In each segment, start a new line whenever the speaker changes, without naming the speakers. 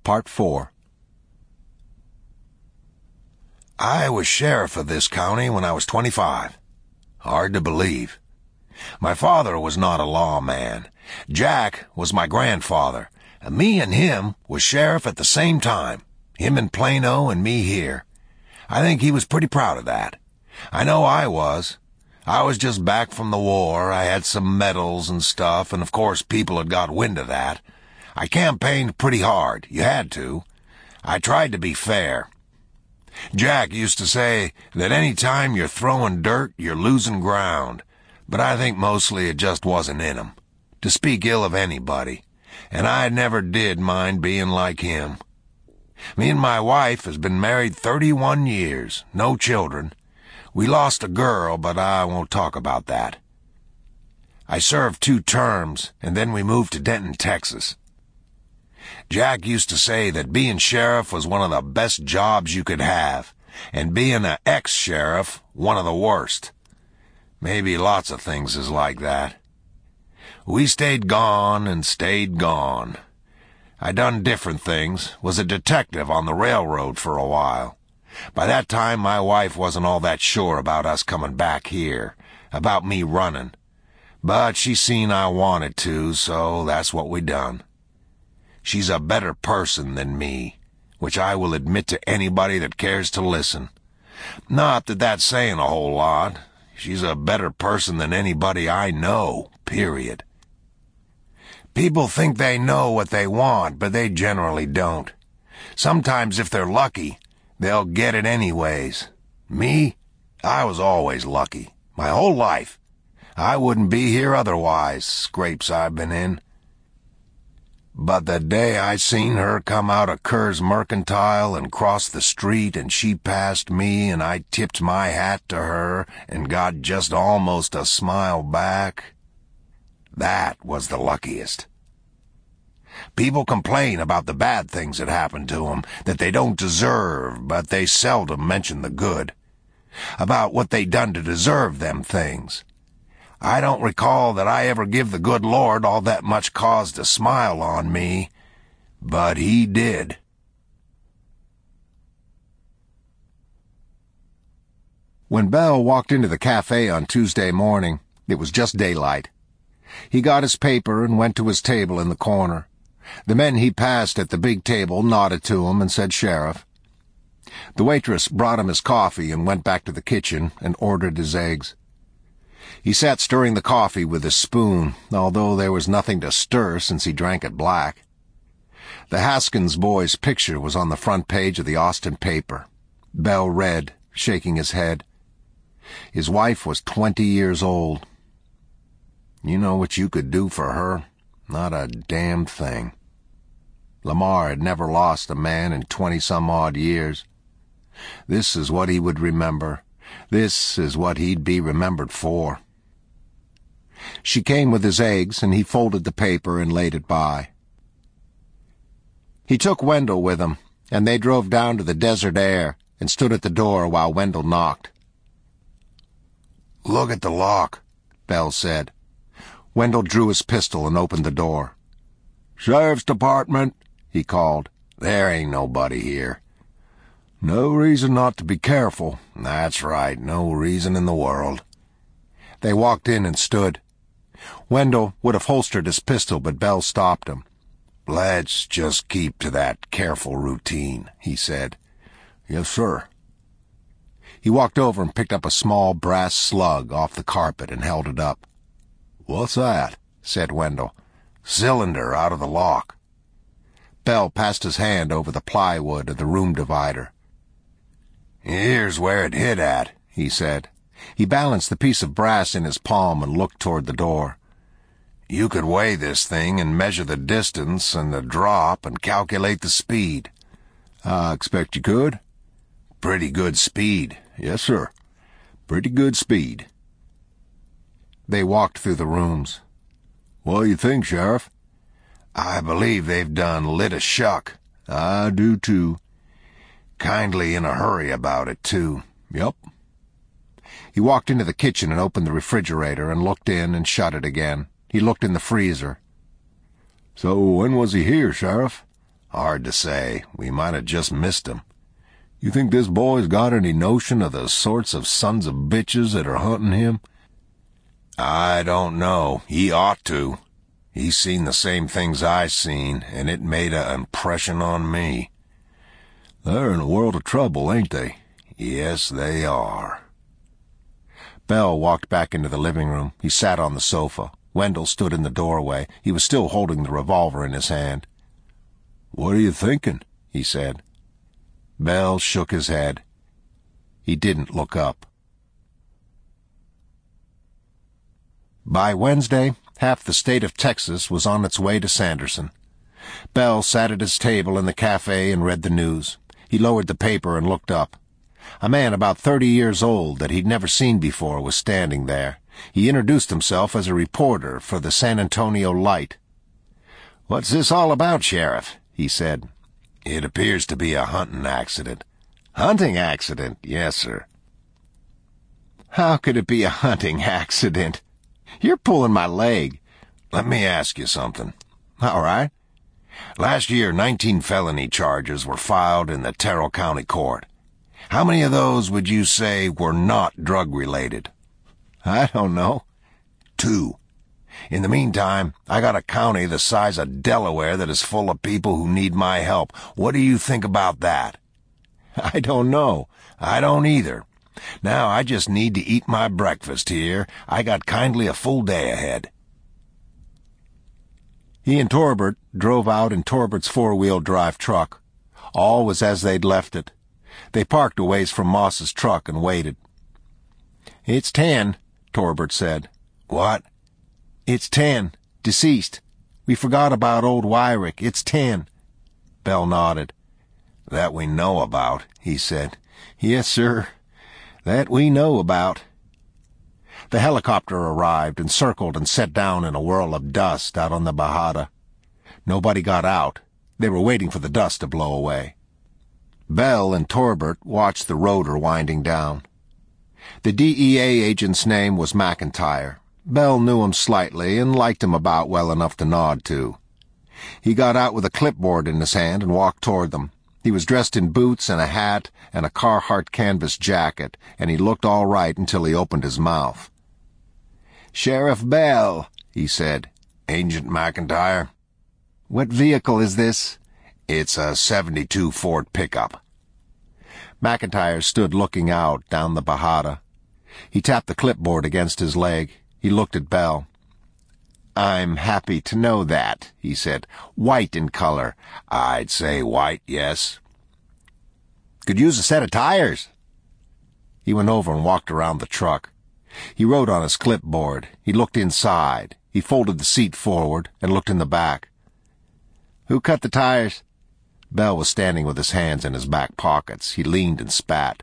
Part 4.
I was sheriff of this county when I was 25. Hard to believe. My father was not a lawman. Jack was my grandfather. Me and him was sheriff at the same time. Him in Plano and me here. I think he was pretty proud of that. I know I was. I was just back from the war. I had some medals and stuff, and of course people had got wind of that. I campaigned pretty hard. You had to. I tried to be fair. Jack used to say that any time you're throwing dirt, you're losing ground. But I think mostly it just wasn't in him to speak ill of anybody. And I never did mind being like him. Me and my wife has been married 31 years, no children. We lost a girl, but I won't talk about that. I served 2 terms, and then we moved to Denton, Texas. Jack used to say that being sheriff was one of the best jobs you could have, and being an ex-sheriff one of the worst. Maybe lots of things is like that. We stayed gone and stayed gone. I done different things, was a detective on the railroad for a while. By that time, my wife wasn't all that sure about us coming back here, about me running. But she seen I wanted to, so that's what we done. She's a better person than me, which I will admit to anybody that cares to listen. Not that that's saying a whole lot. She's a better person than anybody I know, period. People think they know what they want, but they generally don't. Sometimes if they're lucky, they'll get it anyways. Me? I was always lucky. My whole life. I wouldn't be here otherwise, scrapes I've been in. But the day I seen her come out of Kerr's Mercantile and cross the street and she passed me and I tipped my hat to her and got just almost a smile back, that was the luckiest. People complain about the bad things that happen to 'em, that they don't deserve, but they seldom mention the good. About what they done to deserve them things. I don't recall that I ever give the good Lord all that much cause to smile on me, but he did.
When Bell walked into the cafe on Tuesday morning, it was just daylight. He got his paper and went to his table in the corner. The men he passed at the big table nodded to him and said sheriff. The waitress brought him his coffee and went back to the kitchen and ordered his eggs. He sat stirring the coffee with his spoon, although there was nothing to stir since he drank it black. The Haskins boy's picture was on the front page of the Austin paper. Bell read, shaking his head. His wife was 20 years old. You know what you could do for her? Not a damn thing. Lamar had never lost a man in 20-some-odd years. This is what he would remember. This is what he'd be remembered for. She came with his eggs, and he folded the paper and laid it by. He took Wendell with him, and they drove down to the Desert Air and stood at the door while Wendell knocked.
"Look at the lock,"
Bell said. Wendell drew his pistol and opened the door.
"Sheriff's Department," he called. "There ain't nobody here." "No reason not to be careful." "That's right, no reason in the world."
They walked in and stood. Wendell would have holstered his pistol, but Bell stopped him.
"Let's just keep to that careful routine," he said.
"Yes, sir." He walked over and picked up a small brass slug off the carpet and held it up.
"What's that?" said Wendell. "Cylinder out of the lock."
Bell passed his hand over the plywood of the room divider.
"Here's where it hit at," he said.
He balanced the piece of brass in his palm and looked toward the door.
"You could weigh this thing and measure the distance and the drop and calculate the speed."
"I expect you could."
"Pretty good speed."
"Yes, sir. Pretty good speed." They walked through the rooms.
"What do you think, Sheriff?" "I believe they've done lit a shuck."
"I do, too."
"Kindly in a hurry about it, too."
"Yup." He walked into the kitchen and opened the refrigerator and looked in and shut it again. He looked in the freezer.
"So when was he here, Sheriff?" Hard to say. We might have just missed him.
You think this boy's got any notion of the sorts of sons of bitches that are hunting him?
I don't know. He ought to. He's seen the same things I seen, and it made an impression on me.
They're in a world of trouble, ain't they?
Yes, they are.
Bell walked back into the living room. He sat on the sofa. Wendell stood in the doorway. He was still holding the revolver in his hand.
"What are you thinking?"
he said. Bell shook his head. He didn't look up. By Wednesday, half the state of Texas was on its way to Sanderson. Bell sat at his table in the cafe and read the news. He lowered the paper and looked up. A man about 30 years old that he'd never seen before was standing there. He introduced himself as a reporter for the San Antonio Light. "What's this all about, Sheriff?" he said.
"It appears to be a hunting accident."
"Hunting accident?"
"Yes, sir."
"How could it be a hunting accident? You're pulling my leg."
"Let me ask you something."
"All right."
"Last year, 19 felony charges were filed in the Terrell County Court. How many of those would you say were not drug-related?"
"I don't know."
2. In the meantime, I got a county the size of Delaware that is full of people who need my help. What do you think about that?"
"I don't know."
"I don't either. Now, I just need to eat my breakfast here. I got kindly a full day ahead."
He and Torbert drove out in Torbert's four-wheel drive truck. All was as they'd left it. They parked a ways from Moss's truck and waited. "It's 10, Torbert said.
"What?"
"It's 10. Deceased. We forgot about old Wyrick. It's 10. Bell nodded.
"That we know about," he said.
"Yes, sir. That we know about." The helicopter arrived and circled and set down in a whirl of dust out on the Bajada. Nobody got out. They were waiting for the dust to blow away. Bell and Torbert watched the rotor winding down. The DEA agent's name was McIntyre. Bell knew him slightly and liked him about well enough to nod to. He got out with a clipboard in his hand and walked toward them. He was dressed in boots and a hat and a Carhartt canvas jacket, and he looked all right until he opened his mouth. "Sheriff Bell," he said.
"Agent McIntyre."
"What vehicle is this?"
"It's a '72 Ford pickup."
McIntyre stood looking out down the Bajada. He tapped the clipboard against his leg. He looked at Bell. "I'm happy to know that," he said. "White in color."
"I'd say white, yes."
"Could use a set of tires." He went over and walked around the truck. He wrote on his clipboard. He looked inside. He folded the seat forward and looked in the back. "Who cut the tires?" Bell was standing with his hands in his back pockets. He leaned and spat.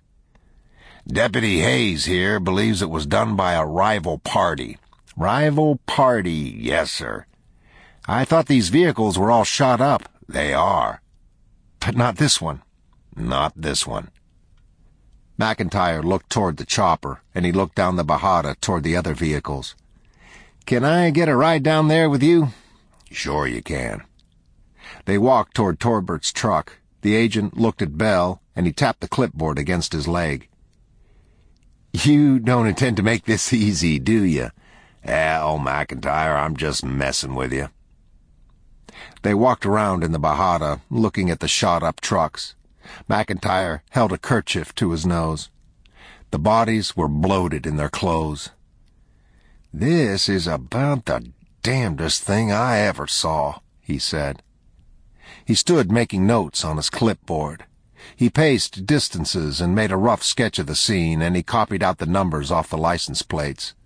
"Deputy Hayes here believes it was done by a rival party."
"Rival party?"
"Yes, sir."
"I thought these vehicles were all shot up."
"They are."
"But not this one."
"Not this one."
McIntyre looked toward the chopper, and he looked down the Bajada toward the other vehicles. "Can I get a ride down there with you?"
"Sure you can."
They walked toward Torbert's truck. The agent looked at Bell, and he tapped the clipboard against his leg. "You don't intend to make this easy, do you?"
"Oh, McIntyre, I'm just messing with you."
They walked around in the Bajada, looking at the shot-up trucks. McIntyre held a kerchief to his nose. The bodies were bloated in their clothes.
"This is about the damnedest thing I ever saw," he said.
He stood making notes on his clipboard. He paced distances and made a rough sketch of the scene, and he copied out the numbers off the license plates.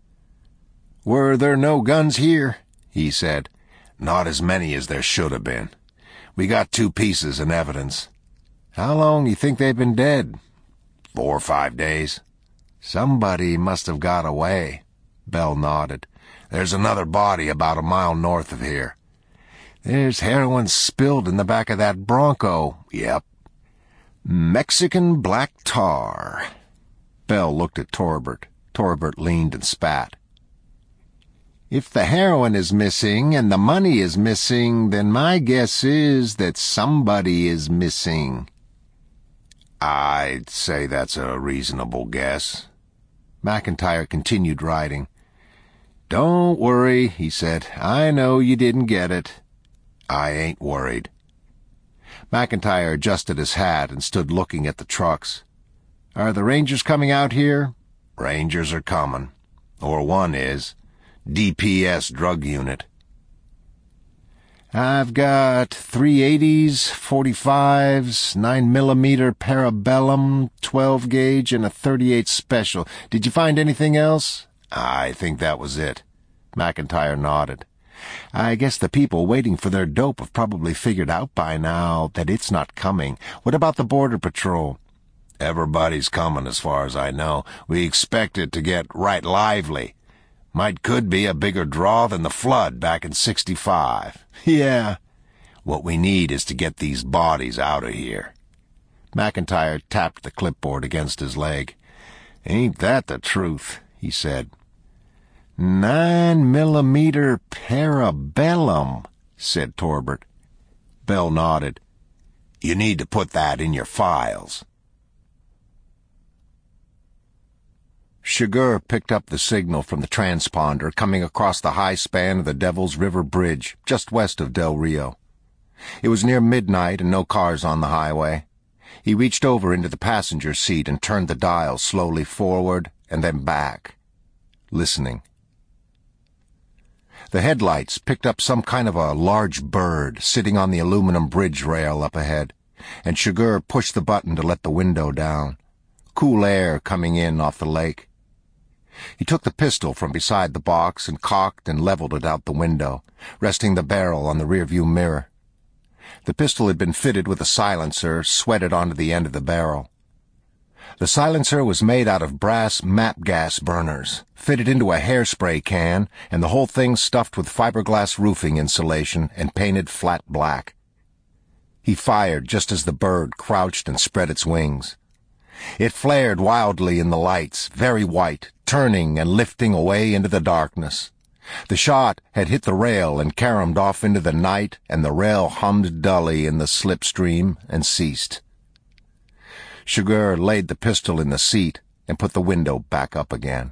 "Were there no guns here?" he said.
"Not as many as there should have been. We got 2 pieces in evidence."
"How long you think they've been dead?"
4 or 5 days.
"Somebody must have got away." Bell nodded.
"There's another body about a mile north of here."
"There's heroin spilled in the back of that Bronco."
"Yep."
"Mexican black tar." Bell looked at Torbert. Torbert leaned and spat. If the heroin is missing and the money is missing, then my guess is that somebody is missing."
"I'd say that's a reasonable guess."
McIntyre continued writing. "Don't worry," he said. "I know you didn't get it."
"I ain't worried."
McIntyre adjusted his hat and stood looking at the trucks. "Are the Rangers coming out here?"
"Rangers are coming. Or one is. DPS drug unit."
"I've got 380s, 45s, 9mm Parabellum, 12 gauge, and a 38 Special. Did you find anything else?"
"I think that was it."
McIntyre nodded. "I guess the people waiting for their dope have probably figured out by now that it's not coming. What about the Border Patrol?"
"Everybody's coming as far as I know. We expect it to get right lively. Could be a bigger draw than the flood back in '65.
"Yeah."
"What we need is to get these bodies out of here."
McIntyre tapped the clipboard against his leg. "Ain't that the truth?" he said. 9mm Parabellum, said Torbert. Bell nodded.
"You need to put that in your files."
Chigurh picked up the signal from the transponder coming across the high span of the Devil's River Bridge, just west of Del Rio. It was near midnight and no cars on the highway. He reached over into the passenger seat and turned the dial slowly forward and then back, listening. The headlights picked up some kind of a large bird sitting on the aluminum bridge rail up ahead, and Chigurh pushed the button to let the window down. Cool air coming in off the lake. He took the pistol from beside the box and cocked and leveled it out the window, resting the barrel on the rearview mirror. The pistol had been fitted with a silencer sweated onto the end of the barrel. The silencer was made out of brass map gas burners, fitted into a hairspray can, and the whole thing stuffed with fiberglass roofing insulation and painted flat black. He fired just as the bird crouched and spread its wings. It flared wildly in the lights, very white, turning and lifting away into the darkness. The shot had hit the rail and caromed off into the night, and the rail hummed dully in the slipstream and ceased. Chigurh laid the pistol in the seat and put the window back up again.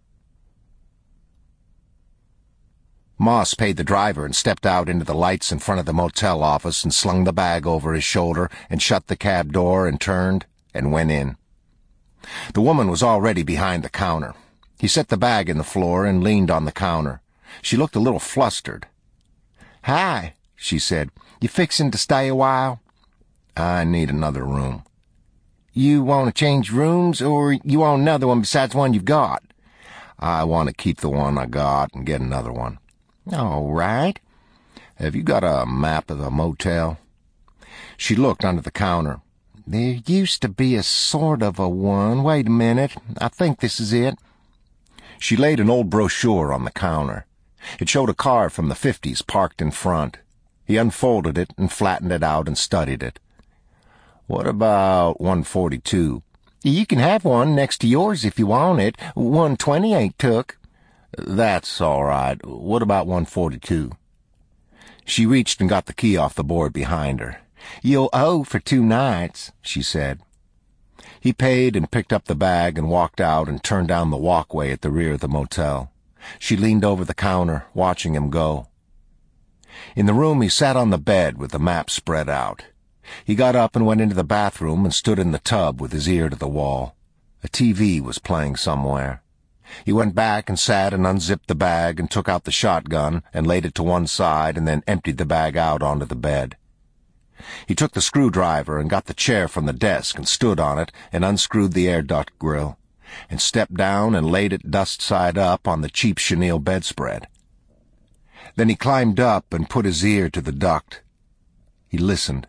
Moss paid the driver and stepped out into the lights in front of the motel office and slung the bag over his shoulder and shut the cab door and turned and went in. The woman was already behind the counter. He set the bag in the floor and leaned on the counter. She looked a little flustered. "Hi," she said. "You fixin' to stay a while?" "I need another room." "You want to change rooms, or you want another one besides one you've got?"
"I want to keep the one I got and get another one."
"All right."
"Have you got a map of the motel?"
She looked under the counter. "There used to be a sort of a one. Wait a minute. I think this is it." She laid an old brochure on the counter. It showed a car from the 50s parked in front. He unfolded it and flattened it out and studied it.
"What about 142?
"You can have one next to yours if you want it. 120 ain't took."
"That's all right. What about 142?
She reached and got the key off the board behind her. "You'll owe for 2 nights, she said. He paid and picked up the bag and walked out and turned down the walkway at the rear of the motel. She leaned over the counter, watching him go. In the room, he sat on the bed with the map spread out. He got up and went into the bathroom and stood in the tub with his ear to the wall. A TV was playing somewhere. He went back and sat and unzipped the bag and took out the shotgun and laid it to one side and then emptied the bag out onto the bed. He took the screwdriver and got the chair from the desk and stood on it and unscrewed the air duct grill and stepped down and laid it dust side up on the cheap chenille bedspread. Then he climbed up and put his ear to the duct. He listened.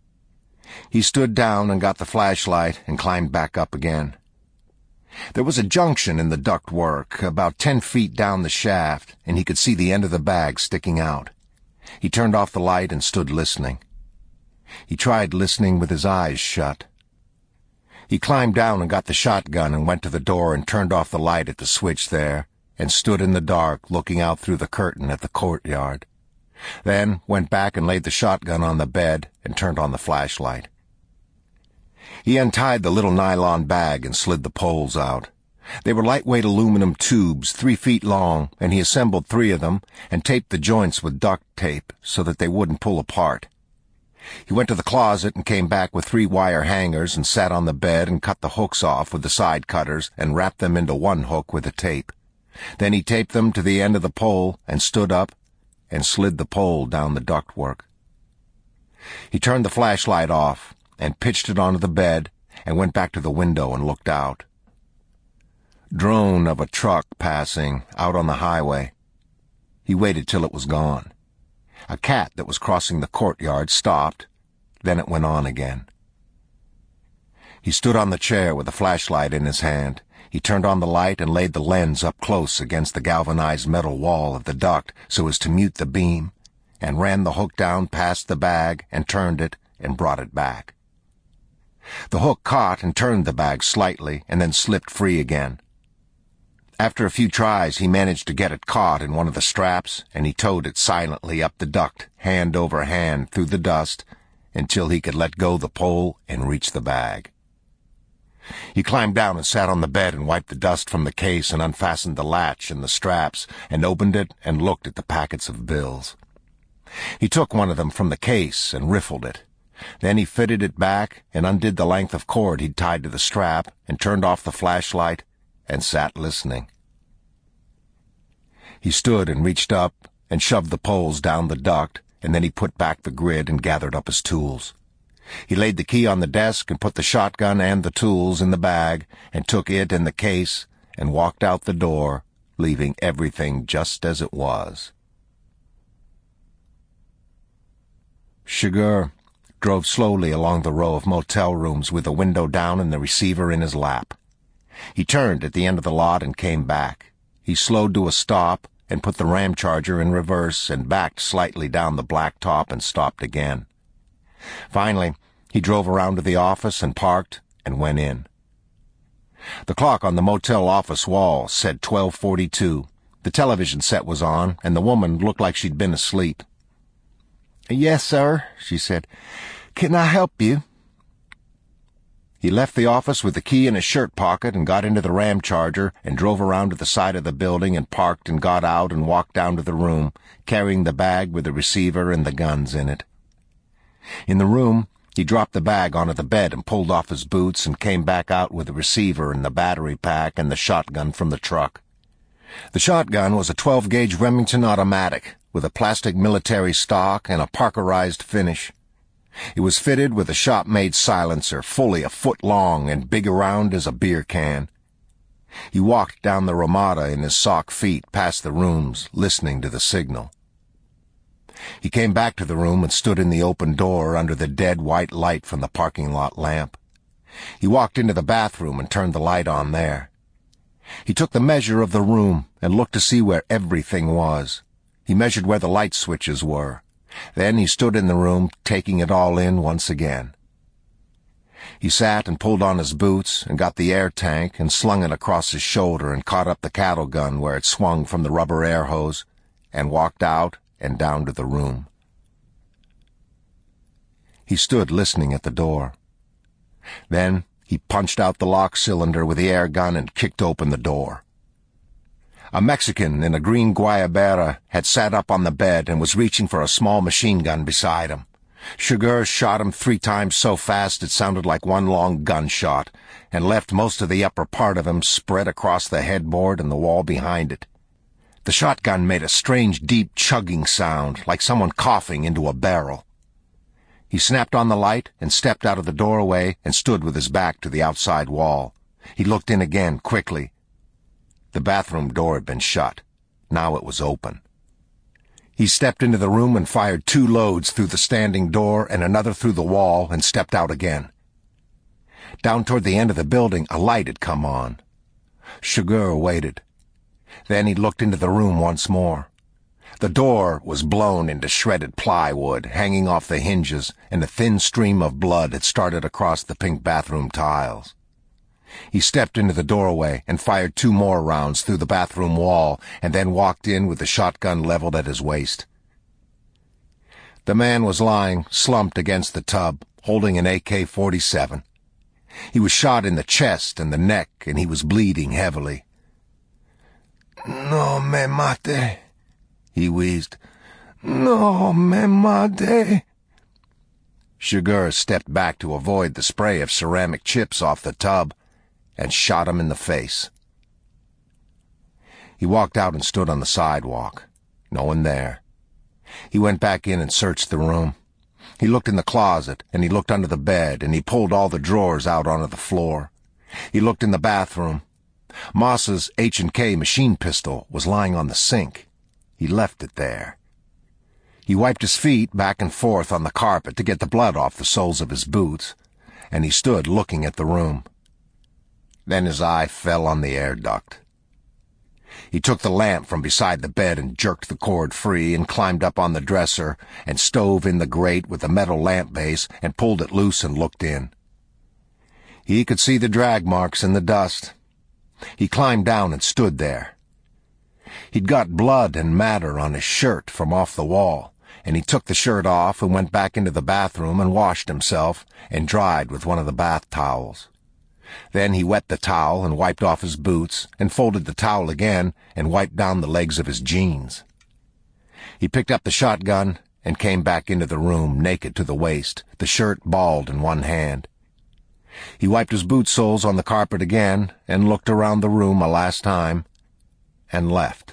He stood down and got the flashlight and climbed back up again. There was a junction in the ductwork about 10 feet down the shaft, and he could see the end of the bag sticking out. He turned off the light and stood listening. He tried listening with his eyes shut. He climbed down and got the shotgun and went to the door and turned off the light at the switch there, and stood in the dark looking out through the curtain at the courtyard. Then went back and laid the shotgun on the bed and turned on the flashlight. He untied the little nylon bag and slid the poles out. They were lightweight aluminum tubes 3 feet long, and he assembled 3 of them and taped the joints with duct tape so that they wouldn't pull apart. He went to the closet and came back with 3 wire hangers and sat on the bed and cut the hooks off with the side cutters and wrapped them into 1 hook with the tape. Then he taped them to the end of the pole and stood up and slid the pole down the ductwork. He turned the flashlight off and pitched it onto the bed and went back to the window and looked out. Drone of a truck passing out on the highway. He waited till it was gone. A cat that was crossing the courtyard stopped, then it went on again. He stood on the chair with a flashlight in his hand. He turned on the light and laid the lens up close against the galvanized metal wall of the duct so as to mute the beam, and ran the hook down past the bag and turned it and brought it back. The hook caught and turned the bag slightly and then slipped free again. After a few tries, he managed to get it caught in one of the straps, and he towed it silently up the duct, hand over hand, through the dust, until he could let go the pole and reach the bag. He climbed down and sat on the bed and wiped the dust from the case and unfastened the latch and the straps and opened it and looked at the packets of bills. He took one of them from the case and riffled it. Then he fitted it back and undid the length of cord he'd tied to the strap and turned off the flashlight and sat listening. He stood and reached up and shoved the poles down the duct, and then he put back the grid and gathered up his tools. He laid the key on the desk and put the shotgun and the tools in the bag and took it and the case and walked out the door, leaving everything just as it was. Chigurh drove slowly along the row of motel rooms with the window down and the receiver in his lap. He turned at the end of the lot and came back. He slowed to a stop and put the Ramcharger in reverse and backed slightly down the blacktop and stopped again. Finally, he drove around to the office and parked and went in. The clock on the motel office wall said 12:42. The television set was on, and the woman looked like she'd been asleep. "Yes, sir," she said. "Can I help you?" He left the office with the key in his shirt pocket and got into the Ramcharger and drove around to the side of the building and parked and got out and walked down to the room, carrying the bag with the receiver and the guns in it. In the room, he dropped the bag onto the bed and pulled off his boots and came back out with the receiver and the battery pack and the shotgun from the truck. The shotgun was a 12-gauge Remington automatic with a plastic military stock and a Parkerized finish. It was fitted with a shop-made silencer, fully a foot long and big around as a beer can. He walked down the Ramada in his sock feet past the rooms, listening to the signal. He came back to the room and stood in the open door under the dead white light from the parking lot lamp. He walked into the bathroom and turned the light on there. He took the measure of the room and looked to see where everything was. He measured where the light switches were. Then he stood in the room, taking it all in once again. He sat and pulled on his boots and got the air tank and slung it across his shoulder and caught up the cattle gun where it swung from the rubber air hose and walked out and down to the room. He stood listening at the door. Then he punched out the lock cylinder with the air gun and kicked open the door. A Mexican in a green guayabera had sat up on the bed and was reaching for a small machine gun beside him. Chigurh shot him 3 times so fast it sounded like one long gunshot, and left most of the upper part of him spread across the headboard and the wall behind it. The shotgun made a strange, deep chugging sound, like someone coughing into a barrel. He snapped on the light and stepped out of the doorway and stood with his back to the outside wall. He looked in again, quickly. The bathroom door had been shut. Now it was open. He stepped into the room and fired 2 loads through the standing door and another through the wall and stepped out again. Down toward the end of the building, a light had come on. Chigurh waited. Then he looked into the room once more. The door was blown into shredded plywood, hanging off the hinges, and a thin stream of blood had started across the pink bathroom tiles. He stepped into the doorway and fired 2 more rounds through the bathroom wall and then walked in with the shotgun leveled at his waist. The man was lying, slumped against the tub, holding an AK-47. He was shot in the chest and the neck, and he was bleeding heavily.
"No me mate,"
he wheezed.
"No me mate."
Chigurh stepped back to avoid the spray of ceramic chips off the tub and shot him in the face. He walked out and stood on the sidewalk. No one there. He went back in and searched the room. He looked in the closet, and he looked under the bed, and he pulled all the drawers out onto the floor. He looked in the bathroom. Moss's H&K machine pistol was lying on the sink. He left it there. He wiped his feet back and forth on the carpet to get the blood off the soles of his boots, and he stood looking at the room. Then his eye fell on the air duct. He took the lamp from beside the bed and jerked the cord free and climbed up on the dresser and stove in the grate with the metal lamp base and pulled it loose and looked in. He could see the drag marks in the dust. He climbed down and stood there. He'd got blood and matter on his shirt from off the wall, and he took the shirt off and went back into the bathroom and washed himself and dried with one of the bath towels. Then he wet the towel and wiped off his boots and folded the towel again and wiped down the legs of his jeans. He picked up the shotgun and came back into the room naked to the waist, the shirt balled in one hand. He wiped his boot soles on the carpet again and looked around the room a last time and left.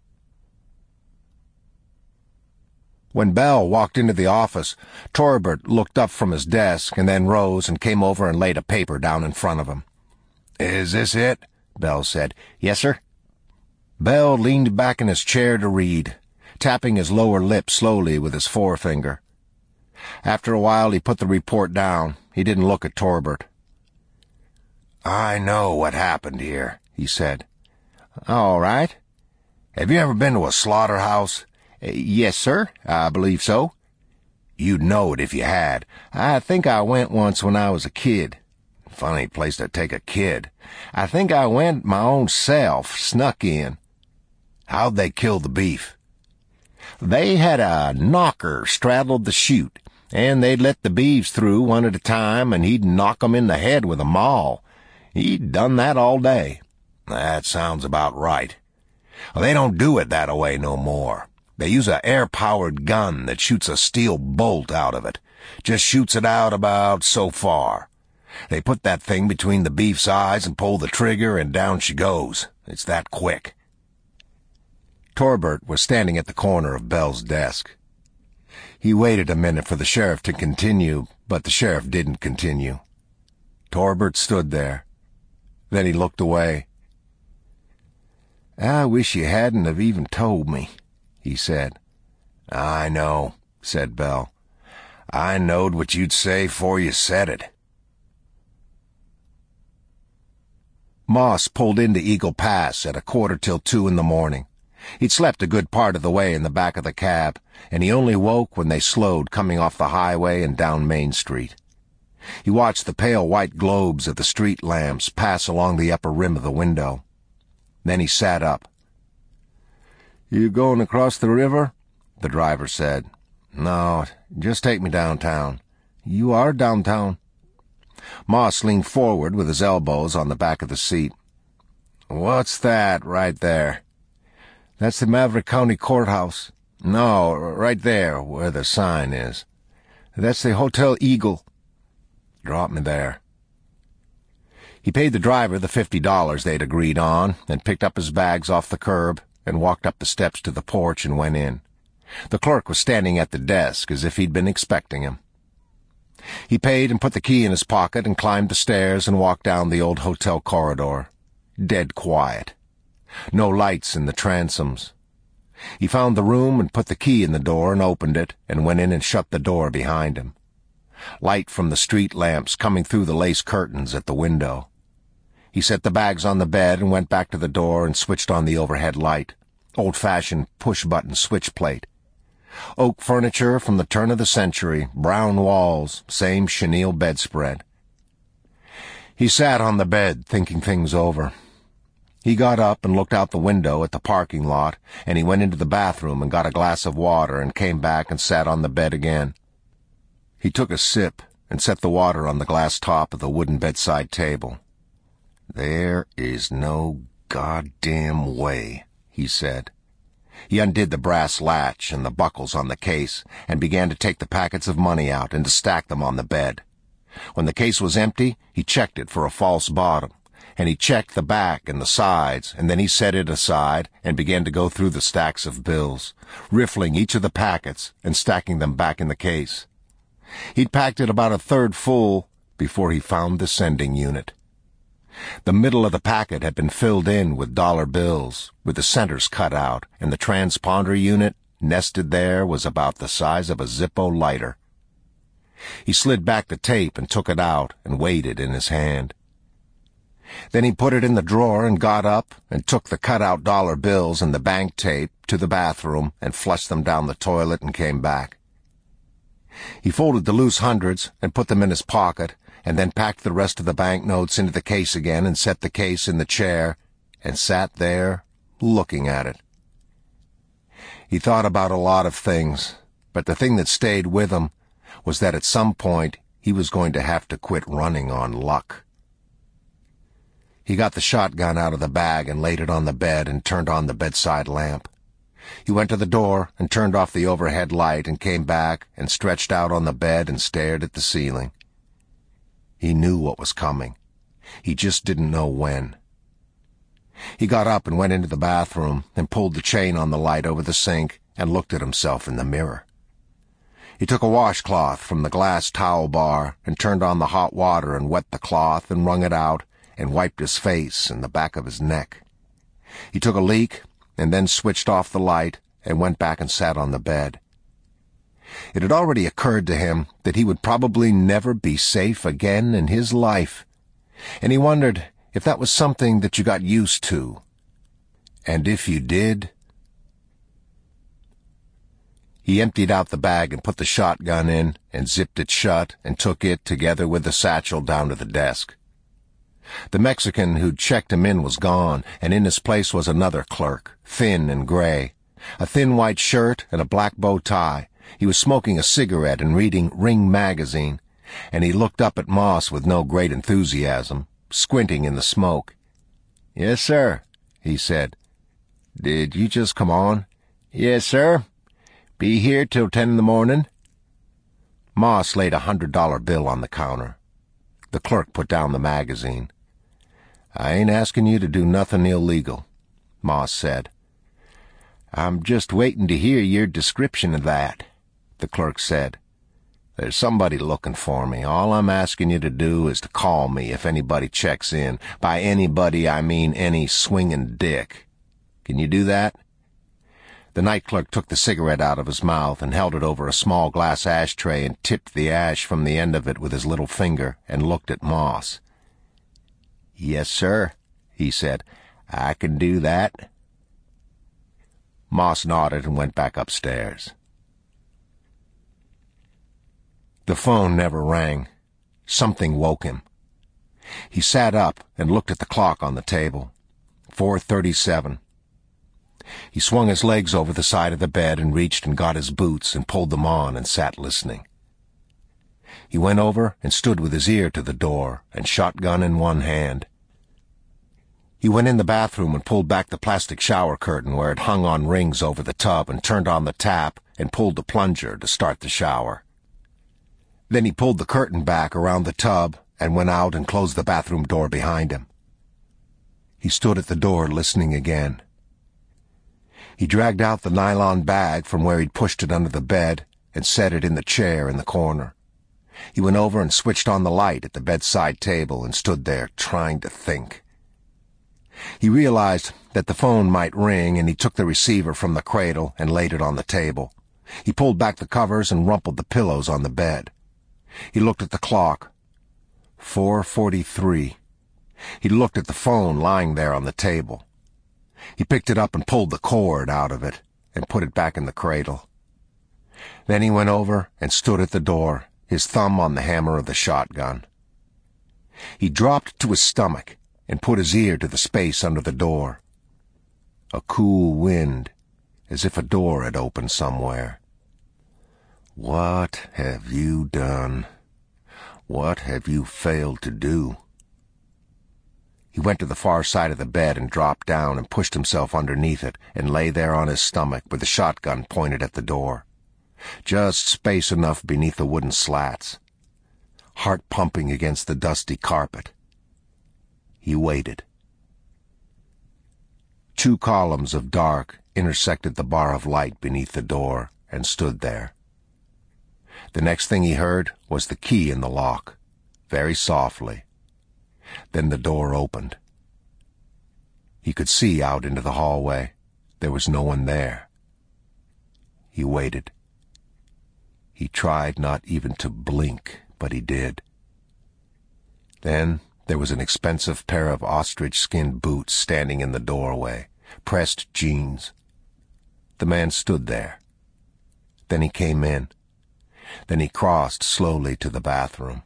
When Bell walked into the office, Torbert looked up from his desk and then rose and came over and laid a paper down in front of him.
"Is this it?"
Bell said. "Yes, sir." Bell leaned back in his chair to read, tapping his lower lip slowly with his forefinger. After a while he put the report down. He didn't look at Torbert.
"I know what happened here," he said.
"All right."
"Have you ever been to a slaughterhouse?"
"Yes, sir, I believe so."
"You'd know it if you had."
"I think I went once when I was a kid."
"Funny place to take a kid."
"I think I went my own self, snuck in."
"How'd they kill the beef?"
"They had a knocker straddled the chute, and they'd let the beeves through one at a time, and he'd knock 'em in the head with a maul. He'd done that all day."
"That sounds about right. Well, they don't do it that way no more. They use a air-powered gun that shoots a steel bolt out of it. Just shoots it out about so far. They put that thing between the beef's eyes and pull the trigger, and down she goes. It's that quick."
Torbert was standing at the corner of Bell's desk. He waited a minute for the sheriff to continue, but the sheriff didn't continue. Torbert stood there. Then he looked away. "I wish you hadn't have even told me," he said.
"I know," said Bell. "I knowed what you'd say 'fore you said it."
Moss pulled into Eagle Pass at 1:45 in the morning. He'd slept a good part of the way in the back of the cab, and he only woke when they slowed coming off the highway and down Main Street. He watched the pale white globes of the street lamps pass along the upper rim of the window. Then he sat up. "You going across the river?" the driver said.
"No, just take me downtown."
"You are downtown." Moss leaned forward with his elbows on the back of the seat.
"What's that right there?"
"That's the Maverick County Courthouse."
"No, right there, where the sign is."
"That's the Hotel Eagle."
"Drop me there."
He paid the driver the $50 they'd agreed on, and picked up his bags off the curb and walked up the steps to the porch and went in. The clerk was standing at the desk as if he'd been expecting him. He paid and put the key in his pocket and climbed the stairs and walked down the old hotel corridor. Dead quiet. No lights in the transoms. He found the room and put the key in the door and opened it and went in and shut the door behind him. Light from the street lamps coming through the lace curtains at the window. He set the bags on the bed and went back to the door and switched on the overhead light. Old-fashioned push-button switch plate. Oak furniture from the turn of the century, brown walls, same chenille bedspread. He sat on the bed, thinking things over. He got up and looked out the window at the parking lot, and he went into the bathroom and got a glass of water and came back and sat on the bed again. He took a sip and set the water on the glass top of the wooden bedside table. "There is no goddamn way," he said. He undid the brass latch and the buckles on the case and began to take the packets of money out and to stack them on the bed. When the case was empty, he checked it for a false bottom, and he checked the back and the sides, and then he set it aside and began to go through the stacks of bills, riffling each of the packets and stacking them back in the case. He'd packed it about a third full before he found the sending unit. The middle of the packet had been filled in with dollar bills, with the centers cut out, and the transponder unit, nested there, was about the size of a Zippo lighter. He slid back the tape and took it out and weighed it in his hand. Then he put it in the drawer and got up and took the cut-out dollar bills and the bank tape to the bathroom and flushed them down the toilet and came back. He folded the loose hundreds and put them in his pocket, and then packed the rest of the banknotes into the case again and set the case in the chair and sat there looking at it. He thought about a lot of things, but the thing that stayed with him was that at some point he was going to have to quit running on luck. He got the shotgun out of the bag and laid it on the bed and turned on the bedside lamp. He went to the door and turned off the overhead light and came back and stretched out on the bed and stared at the ceiling. He knew what was coming. He just didn't know when. He got up and went into the bathroom and pulled the chain on the light over the sink and looked at himself in the mirror. He took a washcloth from the glass towel bar and turned on the hot water and wet the cloth and wrung it out and wiped his face and the back of his neck. He took a leak and then switched off the light and went back and sat on the bed. It had already occurred to him that he would probably never be safe again in his life, and he wondered if that was something that you got used to. And if you did... He emptied out the bag and put the shotgun in and zipped it shut and took it, together with the satchel, down to the desk. The Mexican who'd checked him in was gone, and in his place was another clerk, thin and gray, a thin white shirt and a black bow tie. He was smoking a cigarette and reading Ring magazine, and he looked up at Moss with no great enthusiasm, squinting in the smoke. "Yes, sir," he said. "Did you just come on?" "Yes, sir. Be here till 10 in the morning." Moss laid a $100 bill on the counter. The clerk put down the magazine. "I ain't asking you to do nothing illegal," Moss said. "I'm just waiting to hear your description of that," the clerk said. "There's somebody looking for me. All I'm asking you to do is to call me if anybody checks in. By anybody, I mean any swinging dick. Can you do that?" The night clerk took the cigarette out of his mouth and held it over a small glass ashtray and tipped the ash from the end of it with his little finger and looked at Moss. "Yes, sir," he said. "I can do that." Moss nodded and went back upstairs. The phone never rang. Something woke him. He sat up and looked at the clock on the table. 4:37. He swung his legs over the side of the bed and reached and got his boots and pulled them on and sat listening. He went over and stood with his ear to the door and shotgun in one hand. He went in the bathroom and pulled back the plastic shower curtain where it hung on rings over the tub and turned on the tap and pulled the plunger to start the shower. Then he pulled the curtain back around the tub and went out and closed the bathroom door behind him. He stood at the door listening again. He dragged out the nylon bag from where he'd pushed it under the bed and set it in the chair in the corner. He went over and switched on the light at the bedside table and stood there trying to think. He realized that the phone might ring, and he took the receiver from the cradle and laid it on the table. He pulled back the covers and rumpled the pillows on the bed. He looked at the clock. 4:43. He looked at the phone lying there on the table. He picked it up and pulled the cord out of it and put it back in the cradle. Then he went over and stood at the door, his thumb on the hammer of the shotgun. He dropped to his stomach and put his ear to the space under the door. A cool wind, as if a door had opened somewhere. "What have you done? What have you failed to do?" He went to the far side of the bed and dropped down and pushed himself underneath it and lay there on his stomach with the shotgun pointed at the door. Just space enough beneath the wooden slats. Heart pumping against the dusty carpet. He waited. 2 columns of dark intersected the bar of light beneath the door and stood there. The next thing he heard was the key in the lock, very softly. Then the door opened. He could see out into the hallway. There was no one there. He waited. He tried not even to blink, but he did. Then there was an expensive pair of ostrich-skin boots standing in the doorway, pressed jeans. The man stood there. Then he came in. Then he crossed slowly to the bathroom.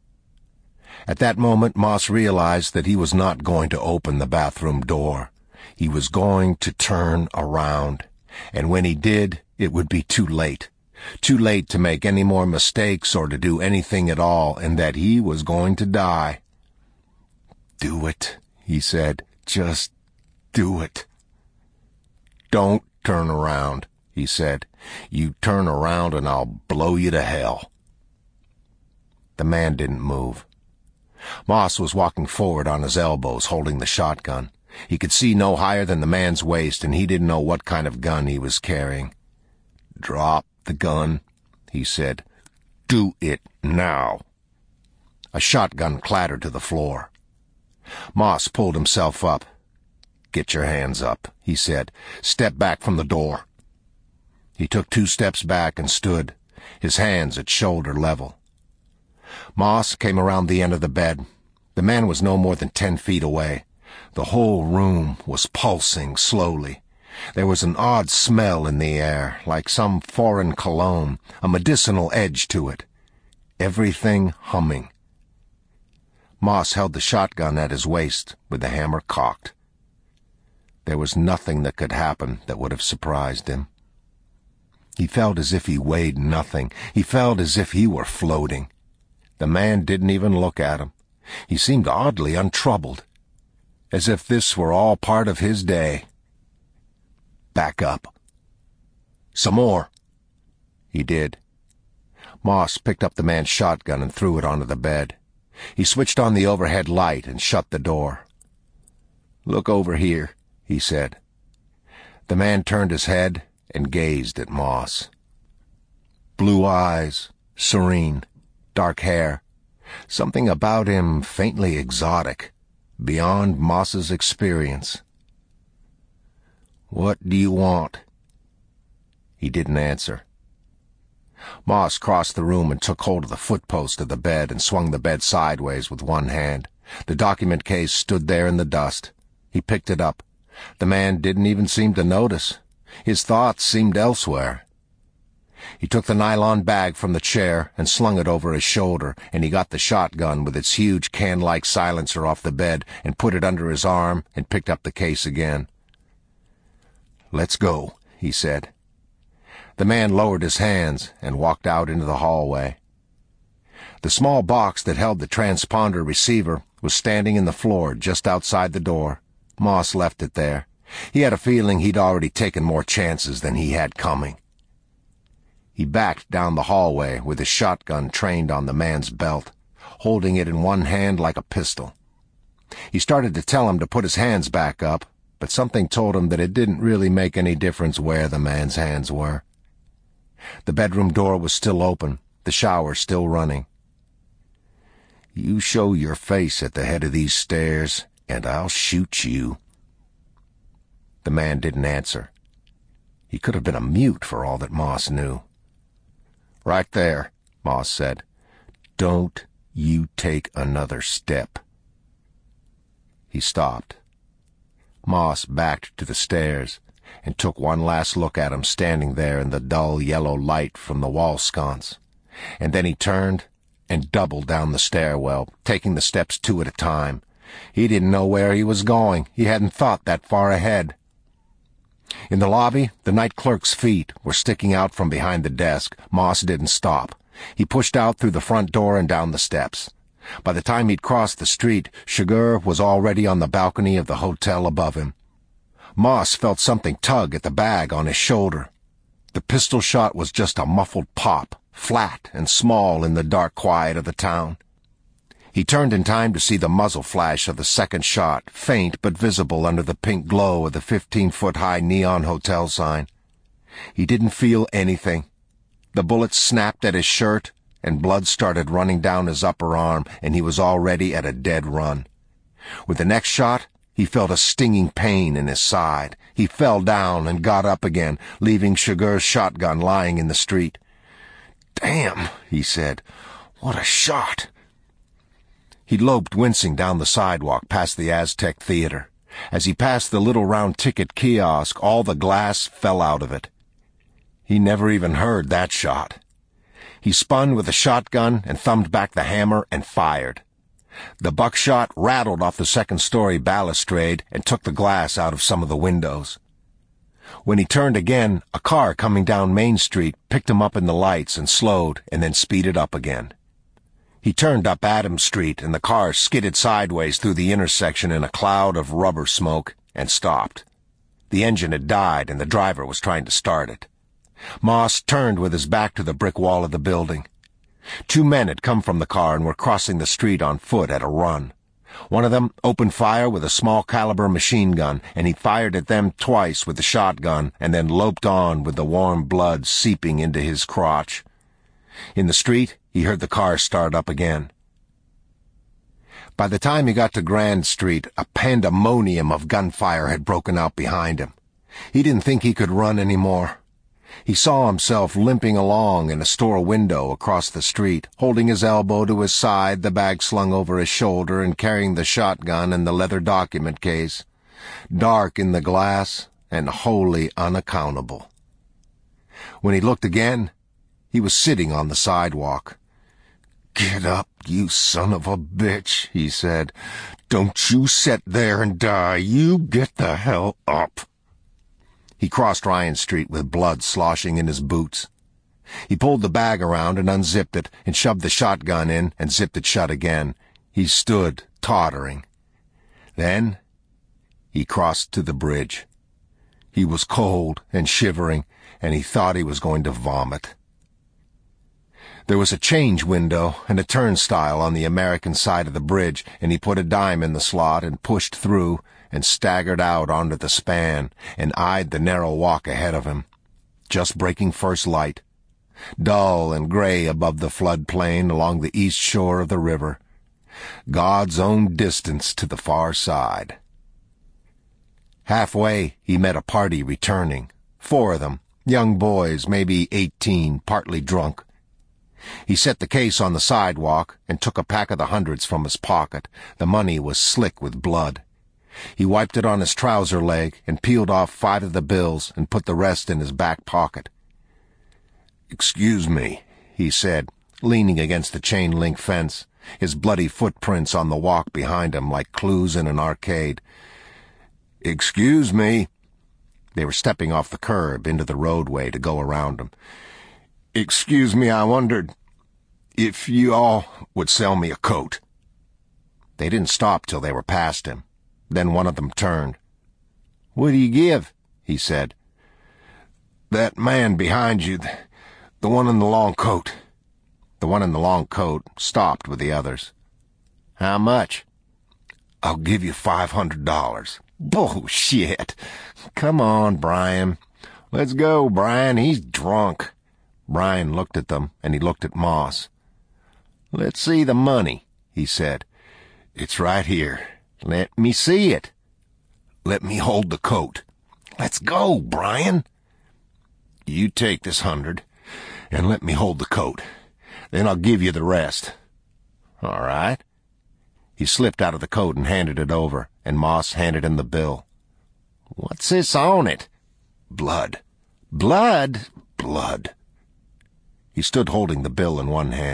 At that moment, Moss realized that he was not going to open the bathroom door. He was going to turn around, and when he did, it would be too late. Too late to make any more mistakes or to do anything at all, and that he was going to die. "Do it," he said. "Just do it." "Don't turn around," he said. "You turn around and I'll blow you to hell." The man didn't move. Moss was walking forward on his elbows, holding the shotgun. He could see no higher than the man's waist, and he didn't know what kind of gun he was carrying. "Drop the gun," he said. "Do it now." A shotgun clattered to the floor. Moss pulled himself up. "Get your hands up," he said. "Step back from the door." He took 2 steps back and stood, his hands at shoulder level. Moss came around the end of the bed. The man was no more than 10 feet away. The whole room was pulsing slowly. There was an odd smell in the air, like some foreign cologne, a medicinal edge to it. Everything humming. Moss held the shotgun at his waist with the hammer cocked. There was nothing that could happen that would have surprised him. He felt as if he weighed nothing. He felt as if he were floating. The man didn't even look at him. He seemed oddly untroubled, as if this were all part of his day. "Back up." "Some more." He did. Moss picked up the man's shotgun and threw it onto the bed. He switched on the overhead light and shut the door. "Look over here," he said. The man turned his head and gazed at Moss. Blue eyes, serene, dark hair, something about him faintly exotic, beyond Moss's experience. "What do you want?" He didn't answer. Moss crossed the room and took hold of the footpost of the bed and swung the bed sideways with one hand. The document case stood there in the dust. He picked it up. The man didn't even seem to notice. His thoughts seemed elsewhere. He took the nylon bag from the chair and slung it over his shoulder, and he got the shotgun with its huge can-like silencer off the bed and put it under his arm and picked up the case again. "Let's go," he said. The man lowered his hands and walked out into the hallway. The small box that held the transponder receiver was standing in the floor just outside the door. Moss left it there. He had a feeling he'd already taken more chances than he had coming. He backed down the hallway with his shotgun trained on the man's belt, holding it in one hand like a pistol. He started to tell him to put his hands back up, but something told him that it didn't really make any difference where the man's hands were. The bedroom door was still open, the shower still running. "You show your face at the head of these stairs, and I'll shoot you." The man didn't answer. He could have been a mute for all that Moss knew. "Right there," Moss said. "Don't you take another step." He stopped. Moss backed to the stairs and took one last look at him standing there in the dull yellow light from the wall sconce, and then he turned and doubled down the stairwell, taking the steps 2 at a time. He didn't know where he was going. He hadn't thought that far ahead. In the lobby, the night clerk's feet were sticking out from behind the desk. Moss didn't stop. He pushed out through the front door and down the steps. By the time he'd crossed the street, Chigurh was already on the balcony of the hotel above him. Moss felt something tug at the bag on his shoulder. The pistol shot was just a muffled pop, flat and small in the dark quiet of the town. He turned in time to see the muzzle flash of the second shot, faint but visible under the pink glow of the 15-foot-high neon hotel sign. He didn't feel anything. The bullet snapped at his shirt, and blood started running down his upper arm, and he was already at a dead run. With the next shot, he felt a stinging pain in his side. He fell down and got up again, leaving Chigurh's shotgun lying in the street. "Damn," he said. "What a shot." He loped wincing down the sidewalk past the Aztec Theater. As he passed the little round ticket kiosk, all the glass fell out of it. He never even heard that shot. He spun with the shotgun and thumbed back the hammer and fired. The buckshot rattled off the second-story balustrade and took the glass out of some of the windows. When he turned again, a car coming down Main Street picked him up in the lights and slowed and then speeded up again. He turned up Adams Street, and the car skidded sideways through the intersection in a cloud of rubber smoke and stopped. The engine had died, and the driver was trying to start it. Moss turned with his back to the brick wall of the building. 2 men had come from the car and were crossing the street on foot at a run. One of them opened fire with a small-caliber machine gun, and he fired at them twice with the shotgun and then loped on with the warm blood seeping into his crotch. In the street, he heard the car start up again. By the time he got to Grand Street, a pandemonium of gunfire had broken out behind him. He didn't think he could run anymore. He saw himself limping along in a store window across the street, holding his elbow to his side, the bag slung over his shoulder, and carrying the shotgun and the leather document case. Dark in the glass and wholly unaccountable. When he looked again, he was sitting on the sidewalk. "Get up, you son of a bitch," he said. "Don't you sit there and die. You get the hell up." He crossed Ryan Street with blood sloshing in his boots. He pulled the bag around and unzipped it and shoved the shotgun in and zipped it shut again. He stood, tottering. Then he crossed to the bridge. He was cold and shivering, and he thought he was going to vomit. There was a change window and a turnstile on the American side of the bridge, and he put a dime in the slot and pushed through and staggered out onto the span and eyed the narrow walk ahead of him. Just breaking first light. Dull and gray above the floodplain along the east shore of the river. God's own distance to the far side. Halfway, he met a party returning. 4 of them, young boys, maybe 18, partly drunk. He set the case on the sidewalk and took a pack of the hundreds from his pocket. The money was slick with blood. He wiped it on his trouser leg and peeled off 5 of the bills and put the rest in his back pocket. "Excuse me," he said, leaning against the chain-link fence, his bloody footprints on the walk behind him like clues in an arcade. "Excuse me." They were stepping off the curb into the roadway to go around him. "Excuse me, I wondered if you all would sell me a coat." They didn't stop till they were past him. Then one of them turned. "What do you give?" he said. "That man behind you, the one in the long coat." The one in the long coat stopped with the others. "How much?" "I'll give you $500. "Bullshit. Come on, Brian. Let's go, Brian. He's drunk." Brian looked at them, and he looked at Moss. "Let's see the money," he said. "It's right here." "Let me see it." "Let me hold the coat." "Let's go, Brian." "You take this 100, and let me hold the coat. Then I'll give you the rest." "All right." He slipped out of the coat and handed it over, and Moss handed him the bill. "What's this on it?" "Blood." "Blood?" "Blood." He stood holding the bill in one hand.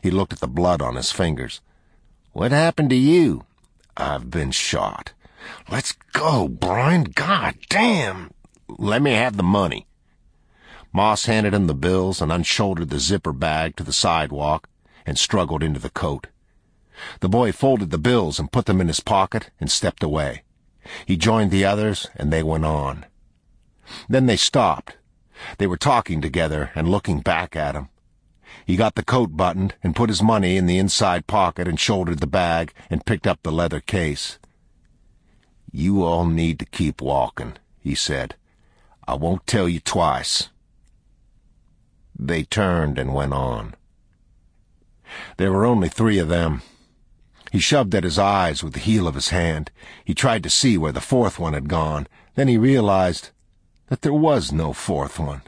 He looked at the blood on his fingers. "What happened to you?"
"I've been shot." "Let's go, Brian. God damn."
"Let me have the money." Moss handed him the bills and unshouldered the zipper bag to the sidewalk and struggled into the coat. The boy folded the bills and put them in his pocket and stepped away. He joined the others, and they went on. Then they stopped. They were talking together and looking back at him. He got the coat buttoned and put his money in the inside pocket and shouldered the bag and picked up the leather case. "You all need to keep walking," he said. "I won't tell you twice." They turned and went on. There were only 3 of them. He shoved at his eyes with the heel of his hand. He tried to see where the 4th one had gone. Then he realized that there was no 4th one.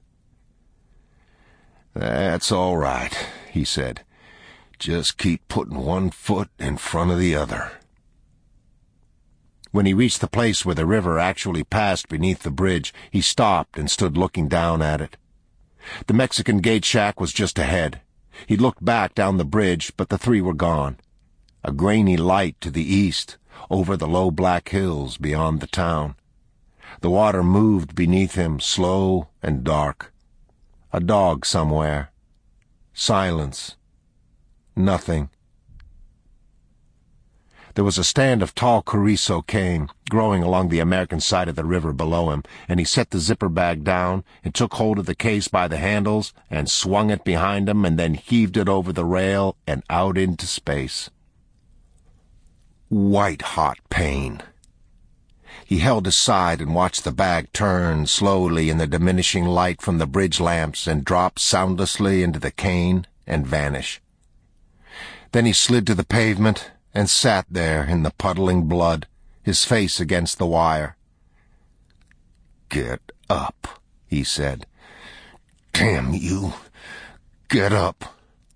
"That's all right," he said. "Just keep putting one foot in front of the other." When he reached the place where the river actually passed beneath the bridge, he stopped and stood looking down at it. The Mexican gate shack was just ahead. He looked back down the bridge, but the 3 were gone. A grainy light to the east, over the low black hills beyond the town. The water moved beneath him, slow and dark. A dog somewhere. Silence. Nothing. There was a stand of tall Carrizo cane growing along the American side of the river below him, and he set the zipper bag down and took hold of the case by the handles and swung it behind him and then heaved it over the rail and out into space. White-hot pain. He held his side and watched the bag turn slowly in the diminishing light from the bridge lamps and drop soundlessly into the cane and vanish. Then he slid to the pavement and sat there in the puddling blood, his face against the wire. "Get up," he said. "Damn you. Get up."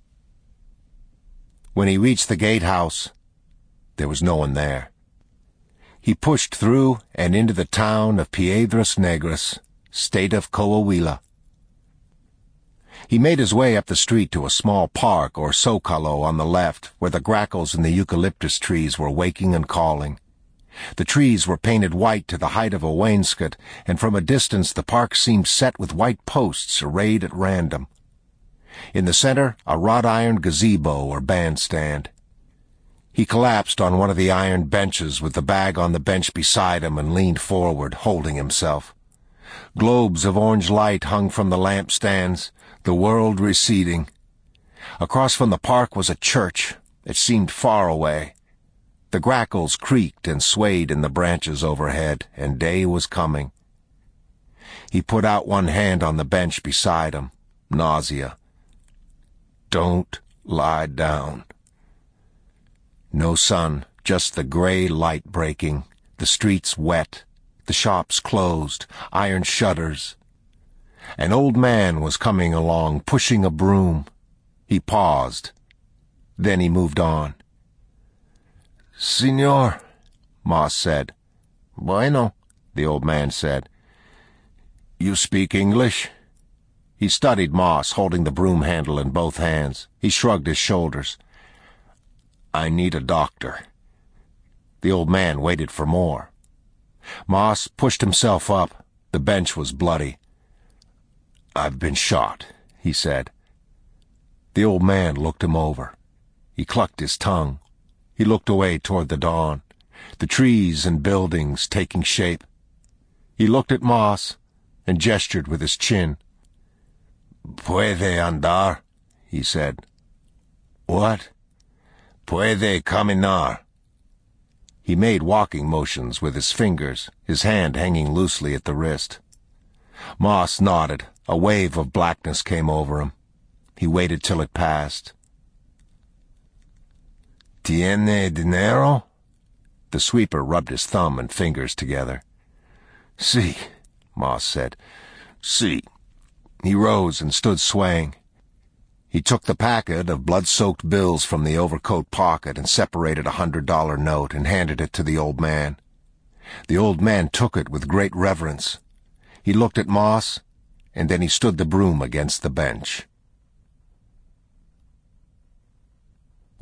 When he reached the gatehouse, there was no one there. He pushed through and into the town of Piedras Negras, state of Coahuila. He made his way up the street to a small park or zocalo on the left, where the grackles in the eucalyptus trees were waking and calling. The trees were painted white to the height of a wainscot, and from a distance the park seemed set with white posts arrayed at random. In the center, a wrought-iron gazebo or bandstand. He collapsed on one of the iron benches with the bag on the bench beside him and leaned forward, holding himself. Globes of orange light hung from the lampstands, the world receding. Across from the park was a church. It seemed far away. The grackles creaked and swayed in the branches overhead, and day was coming. He put out one hand on the bench beside him. Nausea. "Don't lie down." No sun, just the gray light breaking, the streets wet, the shops closed, iron shutters. An old man was coming along, pushing a broom. He paused. Then he moved on. "Señor," Moss said. "Bueno," the old man said. "You speak English?" He studied Moss, holding the broom handle in both hands. He shrugged his shoulders. "I need a doctor." The old man waited for more. Moss pushed himself up. The bench was bloody. "I've been shot," he said. The old man looked him over. He clucked his tongue. He looked away toward the dawn, the trees and buildings taking shape. He looked at Moss and gestured with his chin. "Puede andar," he said. "What?" "Puede caminar." He made walking motions with his fingers, his hand hanging loosely at the wrist. Moss nodded. A wave of blackness came over him. He waited till it passed. "Tiene dinero?" The sweeper rubbed his thumb and fingers together. "Sí," Moss said. "Sí." He rose and stood swaying. He took the packet of blood-soaked bills from the overcoat pocket and separated a $100 note and handed it to the old man. The old man took it with great reverence. He looked at Moss, and then he stood the broom against the bench.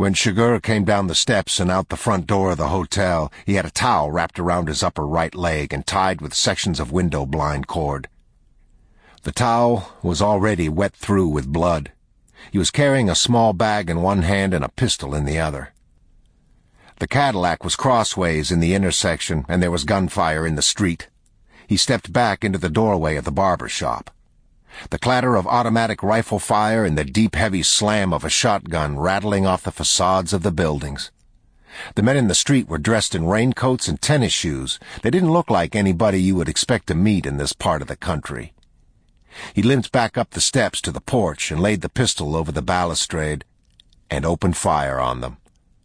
When Chigurh came down the steps and out the front door of the hotel, he had a towel wrapped around his upper right leg and tied with sections of window blind cord. The towel was already wet through with blood. He was carrying a small bag in one hand and a pistol in the other. The Cadillac was crossways in the intersection, and there was gunfire in the street. He stepped back into the doorway of the barber shop. The clatter of automatic rifle fire and the deep, heavy slam of a shotgun rattling off the facades of the buildings. The men in the street were dressed in raincoats and tennis shoes. They didn't look like anybody you would expect to meet in this part of the country. He limped back up the steps to the porch and laid the pistol over the balustrade and opened fire on them.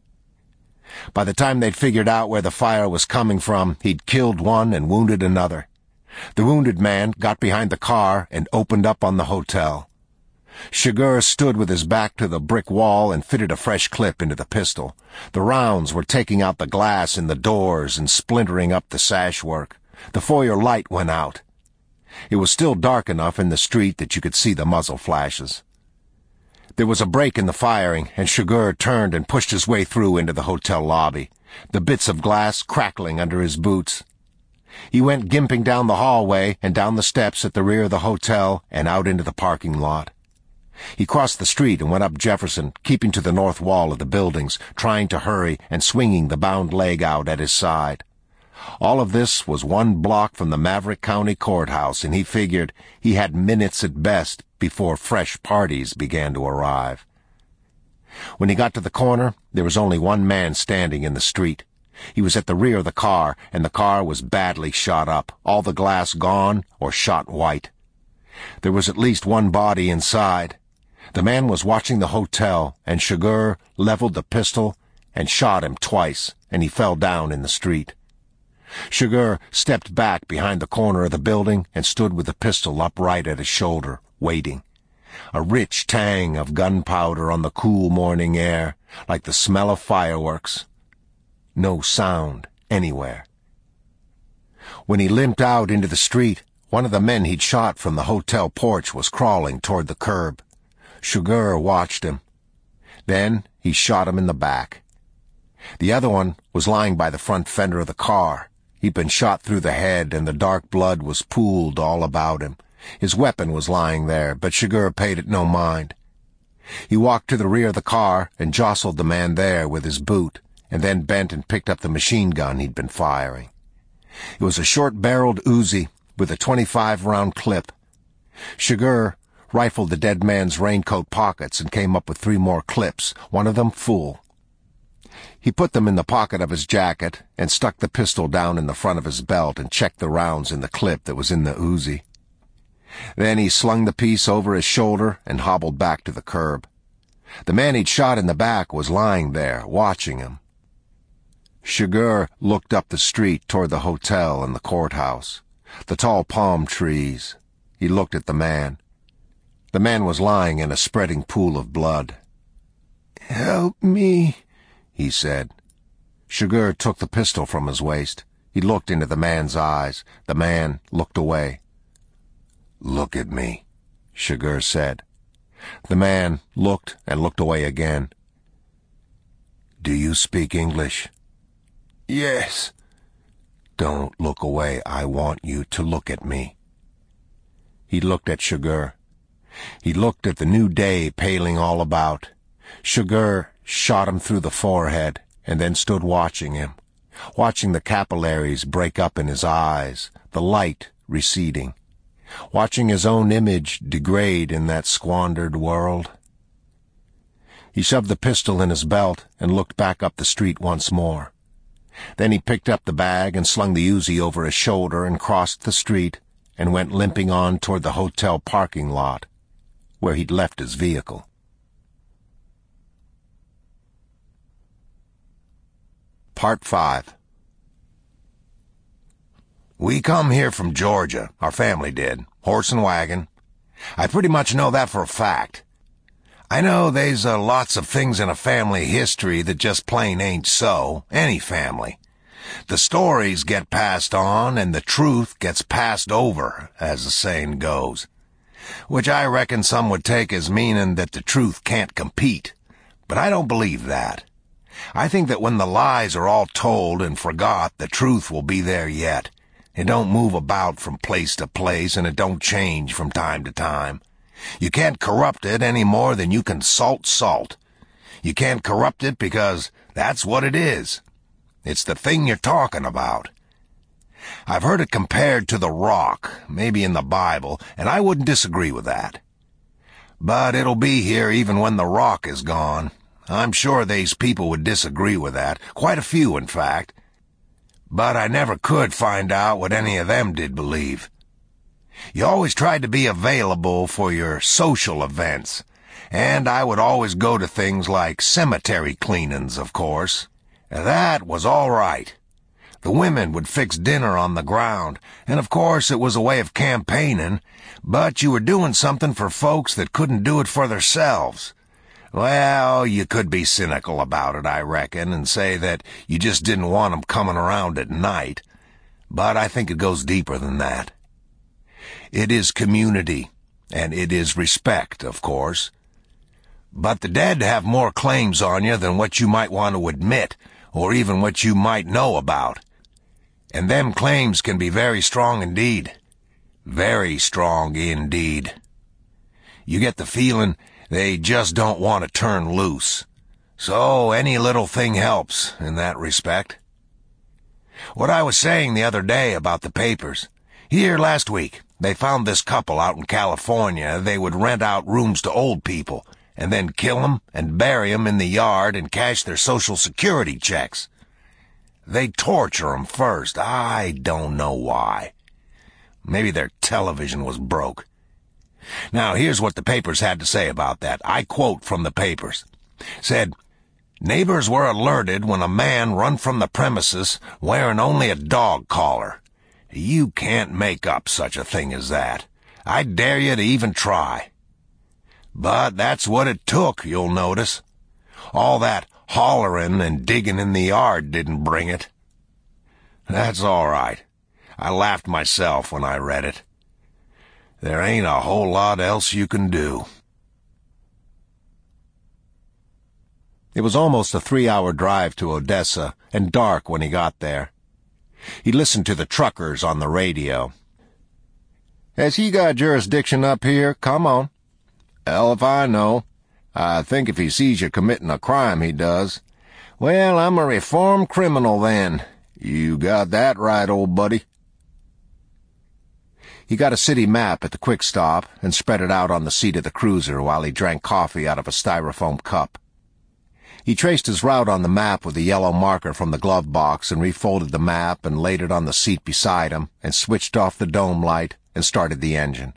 By the time they'd figured out where the fire was coming from, he'd killed one and wounded another. The wounded man got behind the car and opened up on the hotel. Chigurh stood with his back to the brick wall and fitted a fresh clip into the pistol. The rounds were taking out the glass in the doors and splintering up the sashwork. The foyer light went out. It was still dark enough in the street that you could see the muzzle flashes. There was a break in the firing, and Chigurh turned and pushed his way through into the hotel lobby, the bits of glass crackling under his boots. He went gimping down the hallway and down the steps at the rear of the hotel and out into the parking lot. He crossed the street and went up Jefferson, keeping to the north wall of the buildings, trying to hurry and swinging the bound leg out at his side. All of this was 1 block from the Maverick County Courthouse, and he figured he had minutes at best before fresh parties began to arrive. When he got to the corner, there was only one man standing in the street. He was at the rear of the car, and the car was badly shot up, all the glass gone or shot white. There was at least one body inside. The man was watching the hotel, and Chigurh leveled the pistol and shot him twice, and he fell down in the street. Chigurh stepped back behind the corner of the building and stood with the pistol upright at his shoulder, waiting. A rich tang of gunpowder on the cool morning air, like the smell of fireworks. No sound anywhere. When he limped out into the street, one of the men he'd shot from the hotel porch was crawling toward the curb. Chigurh watched him. Then he shot him in the back. The other one was lying by the front fender of the car. He'd been shot through the head, and the dark blood was pooled all about him. His weapon was lying there, but Chigurh paid it no mind. He walked to the rear of the car and jostled the man there with his boot, and then bent and picked up the machine gun he'd been firing. It was a short-barreled Uzi with a 25-round clip. Chigurh rifled the dead man's raincoat pockets and came up with 3 more clips, one of them full. He put them in the pocket of his jacket and stuck the pistol down in the front of his belt and checked the rounds in the clip that was in the Uzi. Then he slung the piece over his shoulder and hobbled back to the curb. The man he'd shot in the back was lying there, watching him. Chigurh looked up the street toward the hotel and the courthouse, the tall palm trees. He looked at the man. The man was lying in a spreading pool of blood. "Help me," he said. Chigurh took the pistol from his waist. He looked into the man's eyes. The man looked away. "Look at me," Chigurh said. The man looked and looked away again. "Do you speak English?" "Yes." "Don't look away. I want you to look at me." He looked at Chigurh. He looked at the new day paling all about. Chigurh shot him through the forehead and then stood watching him, watching the capillaries break up in his eyes, the light receding, watching his own image degrade in that squandered world. He shoved the pistol in his belt and looked back up the street once more. Then he picked up the bag and slung the Uzi over his shoulder and crossed the street and went limping on toward the hotel parking lot, where he'd left his vehicle. Part 5. We come here from Georgia, our family did, horse and wagon. I pretty much know that for a fact. I know there's lots of things in a family history that just plain ain't so, any family. The stories get passed on and the truth gets passed over, as the saying goes. Which I reckon some would take as meaning that the truth can't compete.
But I don't believe that. I think that when the lies are all told and forgot, the truth will be there yet. It don't move about from place to place, and it don't change from time to time. You can't corrupt it any more than you can salt. You can't corrupt it because that's what it is. It's the thing you're talking about. I've heard it compared to the rock, maybe in the Bible, and I wouldn't disagree with that. But it'll be here even when the rock is gone. I'm sure these people would disagree with that, quite a few, in fact. But I never could find out what any of them did believe. You always tried to be available for your social events, and I would always go to things like cemetery cleanin's, of course. That was all right. The women would fix dinner on the ground, and of course it was a way of campaigning, but you were doing something for folks that couldn't do it for themselves. Well, you could be cynical about it, I reckon, and say that you just didn't want 'em coming around at night. But I think it goes deeper than that. It is community, and it is respect, of course. But the dead have more claims on you than what you might want to admit, or even what you might know about. And them claims can be very strong indeed. Very strong indeed. You get the feeling they just don't want to turn loose. So any little thing helps in that respect. What I was saying the other day about the papers. Here last week, they found this couple out in California. They would rent out rooms to old people, and then kill 'em and bury 'em in the yard and cash their Social Security checks. They torture 'em first. I don't know why. Maybe their television was broke. Now, here's what the papers had to say about that. I quote from the papers. Said, "Neighbors were alerted when a man run from the premises wearing only a dog collar." You can't make up such a thing as that. I dare you to even try. But that's what it took, you'll notice. All that hollering and digging in the yard didn't bring it. That's all right. I laughed myself when I read it. There ain't a whole lot else you can do.
It was almost a 3-hour drive to Odessa, and dark when he got there. He listened to the truckers on the radio. "Has he got jurisdiction up here? Come on." "Hell if I know. I think if he sees you committing a crime, he does." "Well, I'm a reformed criminal then." "You got that right, old buddy." He got a city map at the quick stop and spread it out on the seat of the cruiser while he drank coffee out of a styrofoam cup. He traced his route on the map with a yellow marker from the glove box and refolded the map and laid it on the seat beside him and switched off the dome light and started the engine.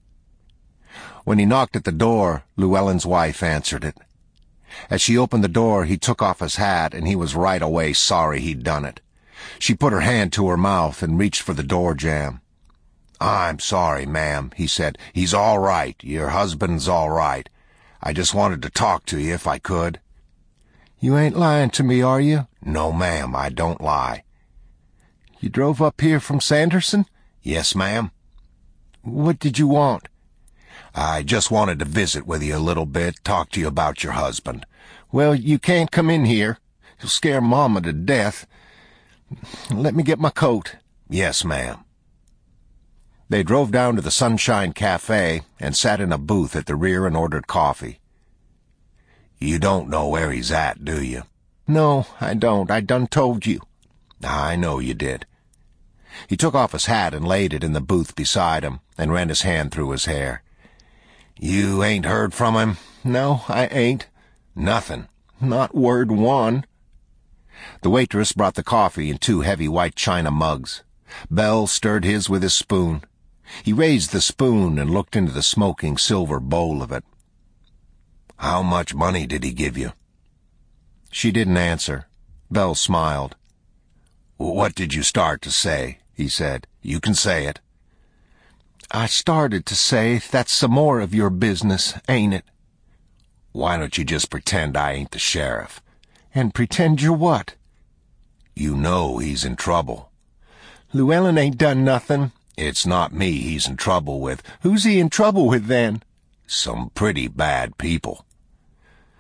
When he knocked at the door, Llewellyn's wife answered it. As she opened the door, he took off his hat, and he was right away sorry he'd done it. She put her hand to her mouth and reached for the door jamb. "I'm sorry, ma'am," he said. "He's all right. Your husband's all right. I just wanted to talk to you if I could." "You ain't lying to me, are you?" "No, ma'am, I don't lie." "You drove up here from Sanderson?" "Yes, ma'am." "What did you want?" "I just wanted to visit with you a little bit, talk to you about your husband." "Well, you can't come in here. You'll scare Mama to death. Let me get my coat." "Yes, ma'am." They drove down to the Sunshine Cafe and sat in a booth at the rear and ordered coffee. "You don't know where he's at, do you?" "No, I don't. I done told you." "I know you did." He took off his hat and laid it in the booth beside him and ran his hand through his hair. "You ain't heard from him?" "No, I ain't." "Nothing?" "Not word one." The waitress brought the coffee in 2 heavy white china mugs. Bell stirred his with his spoon. He raised the spoon and looked into the smoking silver bowl of it. "How much money did he give you?" She didn't answer. Bell smiled. "What did you start to say?" he said. "You can say it." "I started to say that's some more of your business, ain't it?" "Why don't you just pretend I ain't the sheriff?" "And pretend you're what?" "You know he's in trouble." "Llewellyn ain't done nothing." "It's not me he's in trouble with." "Who's he in trouble with, then?" "Some pretty bad people."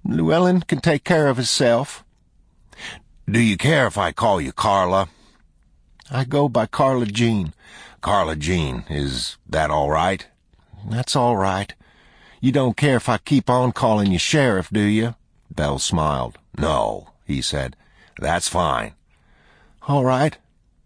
Llewellyn can take care of himself.
Do you care if I call you Carla?
I go by Carla Jean.
Carla Jean, is that all right?
That's all right. You don't care if I keep on calling you Sheriff, do you?
Belle smiled. No, he said. That's fine.
All right.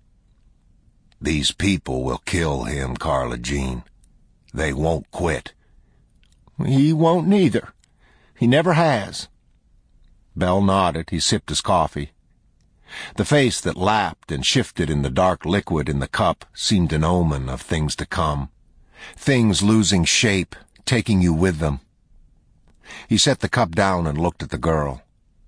These people will kill him, Carla Jean. They won't quit.
He won't neither. He never has. Belle nodded. He sipped his coffee. The face that lapped and shifted in the dark liquid in the cup seemed an omen of things to come. Things losing shape, taking you with them. He set the cup down and looked at the girl.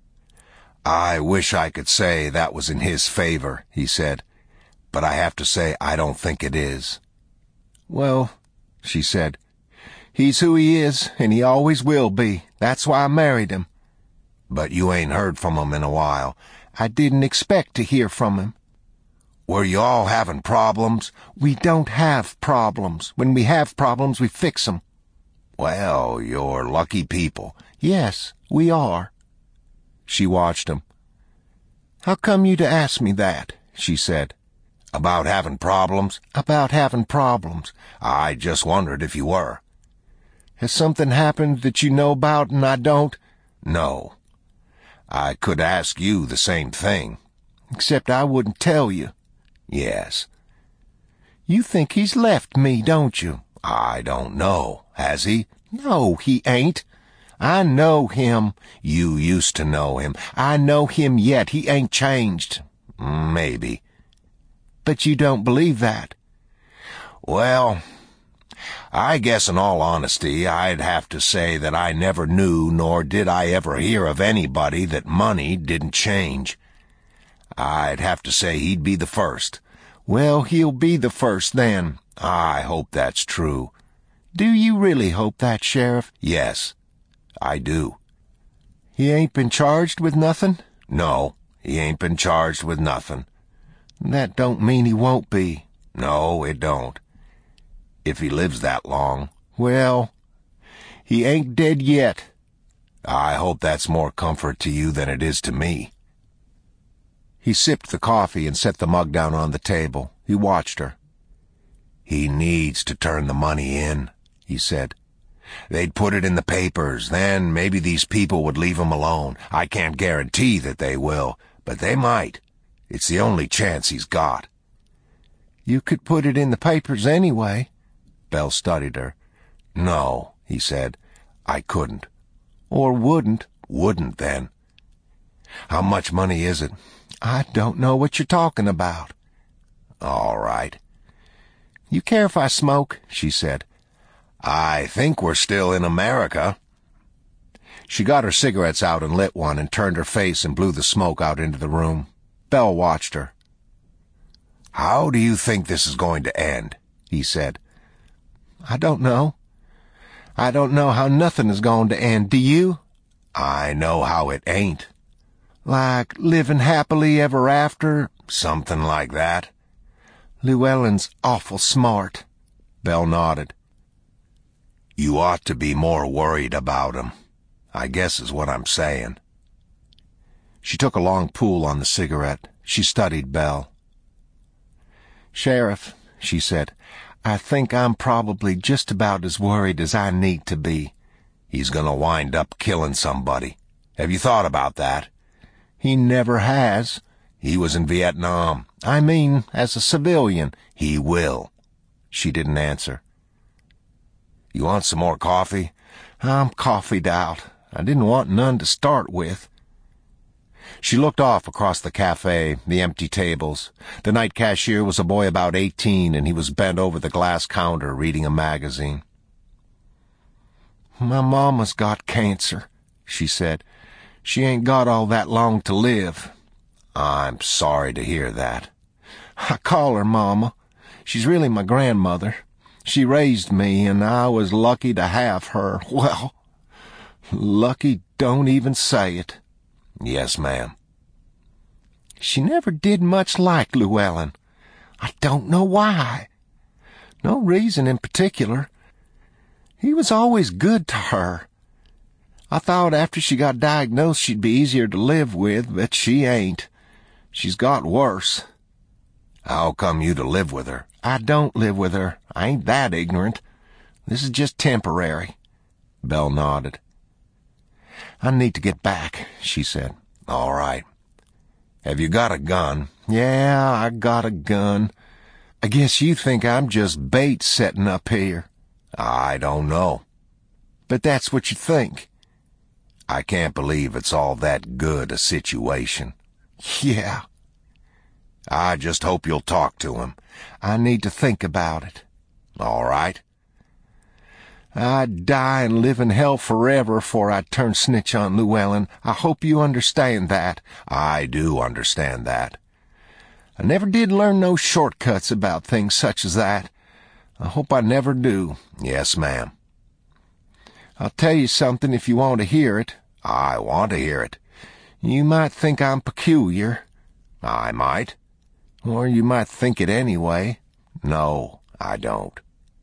I wish I could say that was in his favor, he said, but I have to say I don't think it is.
Well, she said, he's who he is, and he always will be. That's why I married him.
But you ain't heard from him in a while.
I didn't expect to hear from him.
Were you all having problems?
We don't have problems. When we have problems, we fix 'em.
Well, you're lucky people.
Yes, we are. She watched him. How come you to ask me that? She said.
About having problems?
About having problems.
I just wondered if you were.
Has something happened that you know about and I don't?
No. I could ask you the same thing.
Except I wouldn't tell you.
Yes.
You think he's left me, don't you?
I don't know. Has he?
No, he ain't. I know him.
You used to know him.
I know him yet. He ain't changed.
Maybe.
But you don't believe that.
Well, I guess in all honesty, I'd have to say that I never knew nor did I ever hear of anybody that money didn't change. I'd have to say he'd be the first.
Well, he'll be the first then.
I hope that's true.
Do you really hope that, Sheriff?
Yes, I do.
He ain't been charged with nothing?
No, he ain't been charged with nothing.
That don't mean he won't be.
No, it don't. If he lives that long.
Well, he ain't dead yet.
I hope that's more comfort to you than it is to me.
He sipped the coffee and set the mug down on the table. He watched her.
He needs to turn the money in, he said. They'd put it in the papers, then maybe these people would leave him alone. I can't guarantee that they will, but they might. It's the only chance he's got.
You could put it in the papers anyway.
Belle studied her. No, he said. I couldn't.
Or wouldn't.
Wouldn't, then. How much money is it?
I don't know what you're talking about.
All right.
You care if I smoke? She said.
I think we're still in America.
She got her cigarettes out and lit one and turned her face and blew the smoke out into the room. Belle watched her.
How do you think this is going to end? He said.
I don't know. I don't know how nothing is going to end. Do you?
I know how it ain't.
Like living happily ever after?
Something like that.
Llewellyn's awful smart.
Belle nodded. You ought to be more worried about him, I guess is what I'm saying.
She took a long pull on the cigarette. She studied Belle. Sheriff, she said, I think I'm probably just about as worried as I need to be.
He's gonna wind up killing somebody. Have you thought about that?
He never has.
He was in Vietnam.
I mean, as a civilian.
He will. She didn't answer. You want some more coffee?
I'm coffeeed out. I didn't want none to start with. She looked off across the cafe, the empty tables. The night cashier was a boy about 18, and he was bent over the glass counter reading a magazine. My mama's got cancer, she said. She ain't got all that long to live.
I'm sorry to hear that.
I call her Mama. She's really my grandmother. She raised me, and I was lucky to have her. Well, lucky don't even say it.
Yes, ma'am.
She never did much like Llewellyn. I don't know why. No reason in particular. He was always good to her. I thought after she got diagnosed she'd be easier to live with, but she ain't. She's got worse.
How come you to live with her?
I don't live with her. I ain't that ignorant. This is just temporary. Belle nodded. I need to get back, she said.
All right. Have you got a gun?
Yeah, I got a gun. I guess you think I'm just bait setting up here.
I don't know.
But that's what you think.
I can't believe it's all that good a situation.
Yeah.
I just hope you'll talk to him.
I need to think about it.
All right.
I'd die and live in hell forever before I'd turn snitch on Llewellyn. I hope you understand that.
I do understand that.
I never did learn no shortcuts about things such as that. I hope I never do.
Yes, ma'am.
I'll tell you something if you want to hear it.
I want to hear it.
You might think I'm peculiar.
I might.
Or you might think it anyway.
No, I don't.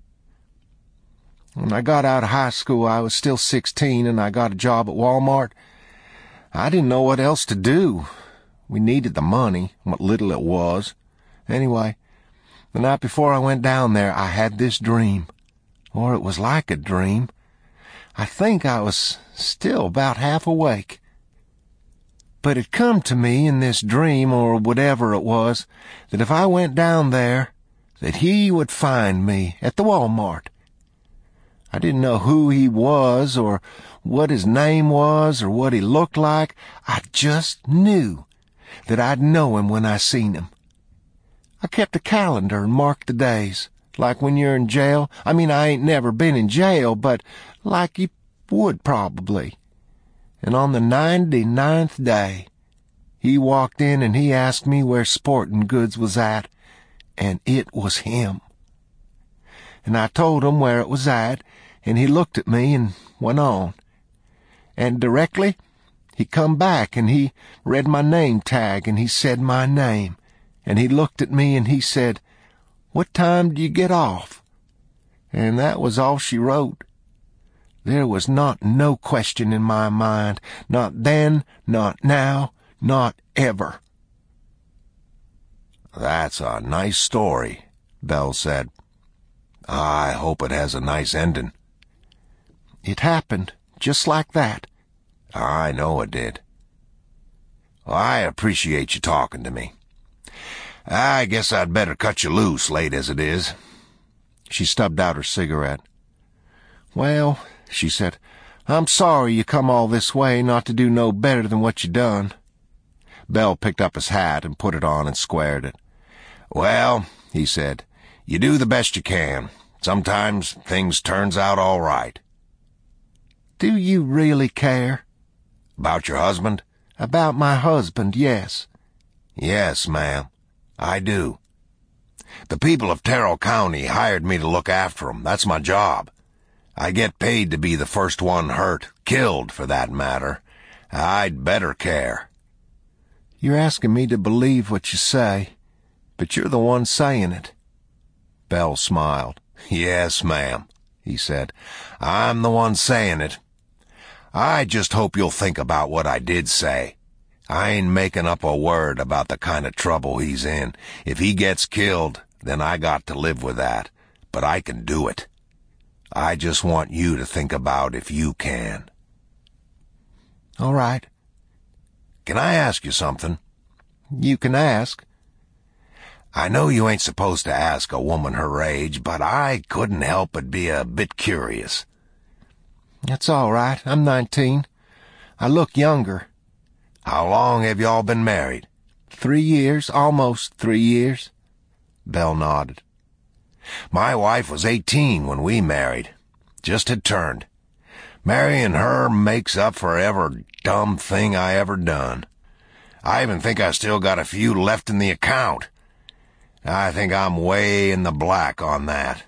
When I got out of high school, I was still 16 and I got a job at Walmart. I didn't know what else to do. We needed the money, what little it was. Anyway, the night before I went down there, I had this dream. Or it was like a dream. I think I was still about half awake. But it come to me in this dream, or whatever it was, that if I went down there, that he would find me at the Walmart. I didn't know who he was, or what his name was, or what he looked like. I just knew that I'd know him when I seen him. I kept a calendar and marked the days, like when you're in jail. I mean, I ain't never been in jail, but like you would probably. And on the 99th day, he walked in and he asked me where sporting goods was at, and it was him. And I told him where it was at, and he looked at me and went on. And directly, he come back and he read my name tag and he said my name. And he looked at me and he said, "What time do you get off?" And that was all she wrote. There was not no question in my mind, not then, not now, not ever.
That's a nice story, Belle said. I hope it has a nice ending.
It happened just like that.
I know it did. Well, I appreciate you talking to me. I guess I'd better cut you loose, late as it is.
She stubbed out her cigarette. Well, she said, I'm sorry you come all this way not to do no better than what you done. Belle picked up his hat and put it on and squared it.
Well, he said, you do the best you can. Sometimes things turns out all right.
Do you really care?
About your husband?
About my husband, yes.
Yes, ma'am, I do. The people of Terrell County hired me to look after 'em. That's my job. I get paid to be the first one hurt, killed for that matter. I'd better care.
You're asking me to believe what you say, but you're the one saying it.
Belle smiled. Yes, ma'am, he said. I'm the one saying it. I just hope you'll think about what I did say. I ain't making up a word about the kind of trouble he's in. If he gets killed, then I got to live with that. But I can do it. I just want you to think about if you can.
All right.
Can I ask you something?
You can ask.
I know you ain't supposed to ask a woman her age, but I couldn't help but be a bit curious.
That's all right. I'm 19. I look younger.
How long have y'all been married?
3 years, almost 3 years.
Belle nodded. My wife was 18 when we married. Just had turned. Marrying her makes up for every dumb thing I ever done. I even think I still got a few left in the account. I think I'm way in the black on that.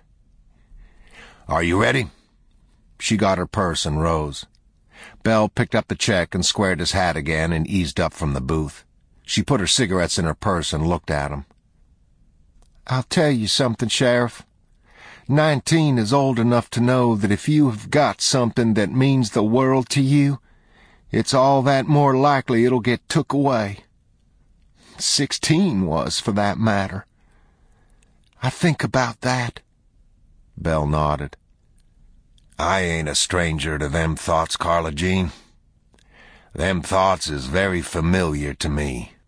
Are you ready?
She got her purse and rose. Belle picked up the check and squared his hat again and eased up from the booth. She put her cigarettes in her purse and looked at him. I'll tell you something, Sheriff. 19 is old enough to know that if you have got something that means the world to you, it's all that more likely it'll get took away. 16 was, for that matter. I think about that. Belle nodded.
I ain't a stranger to them thoughts, Carla Jean. Them thoughts is very familiar to me.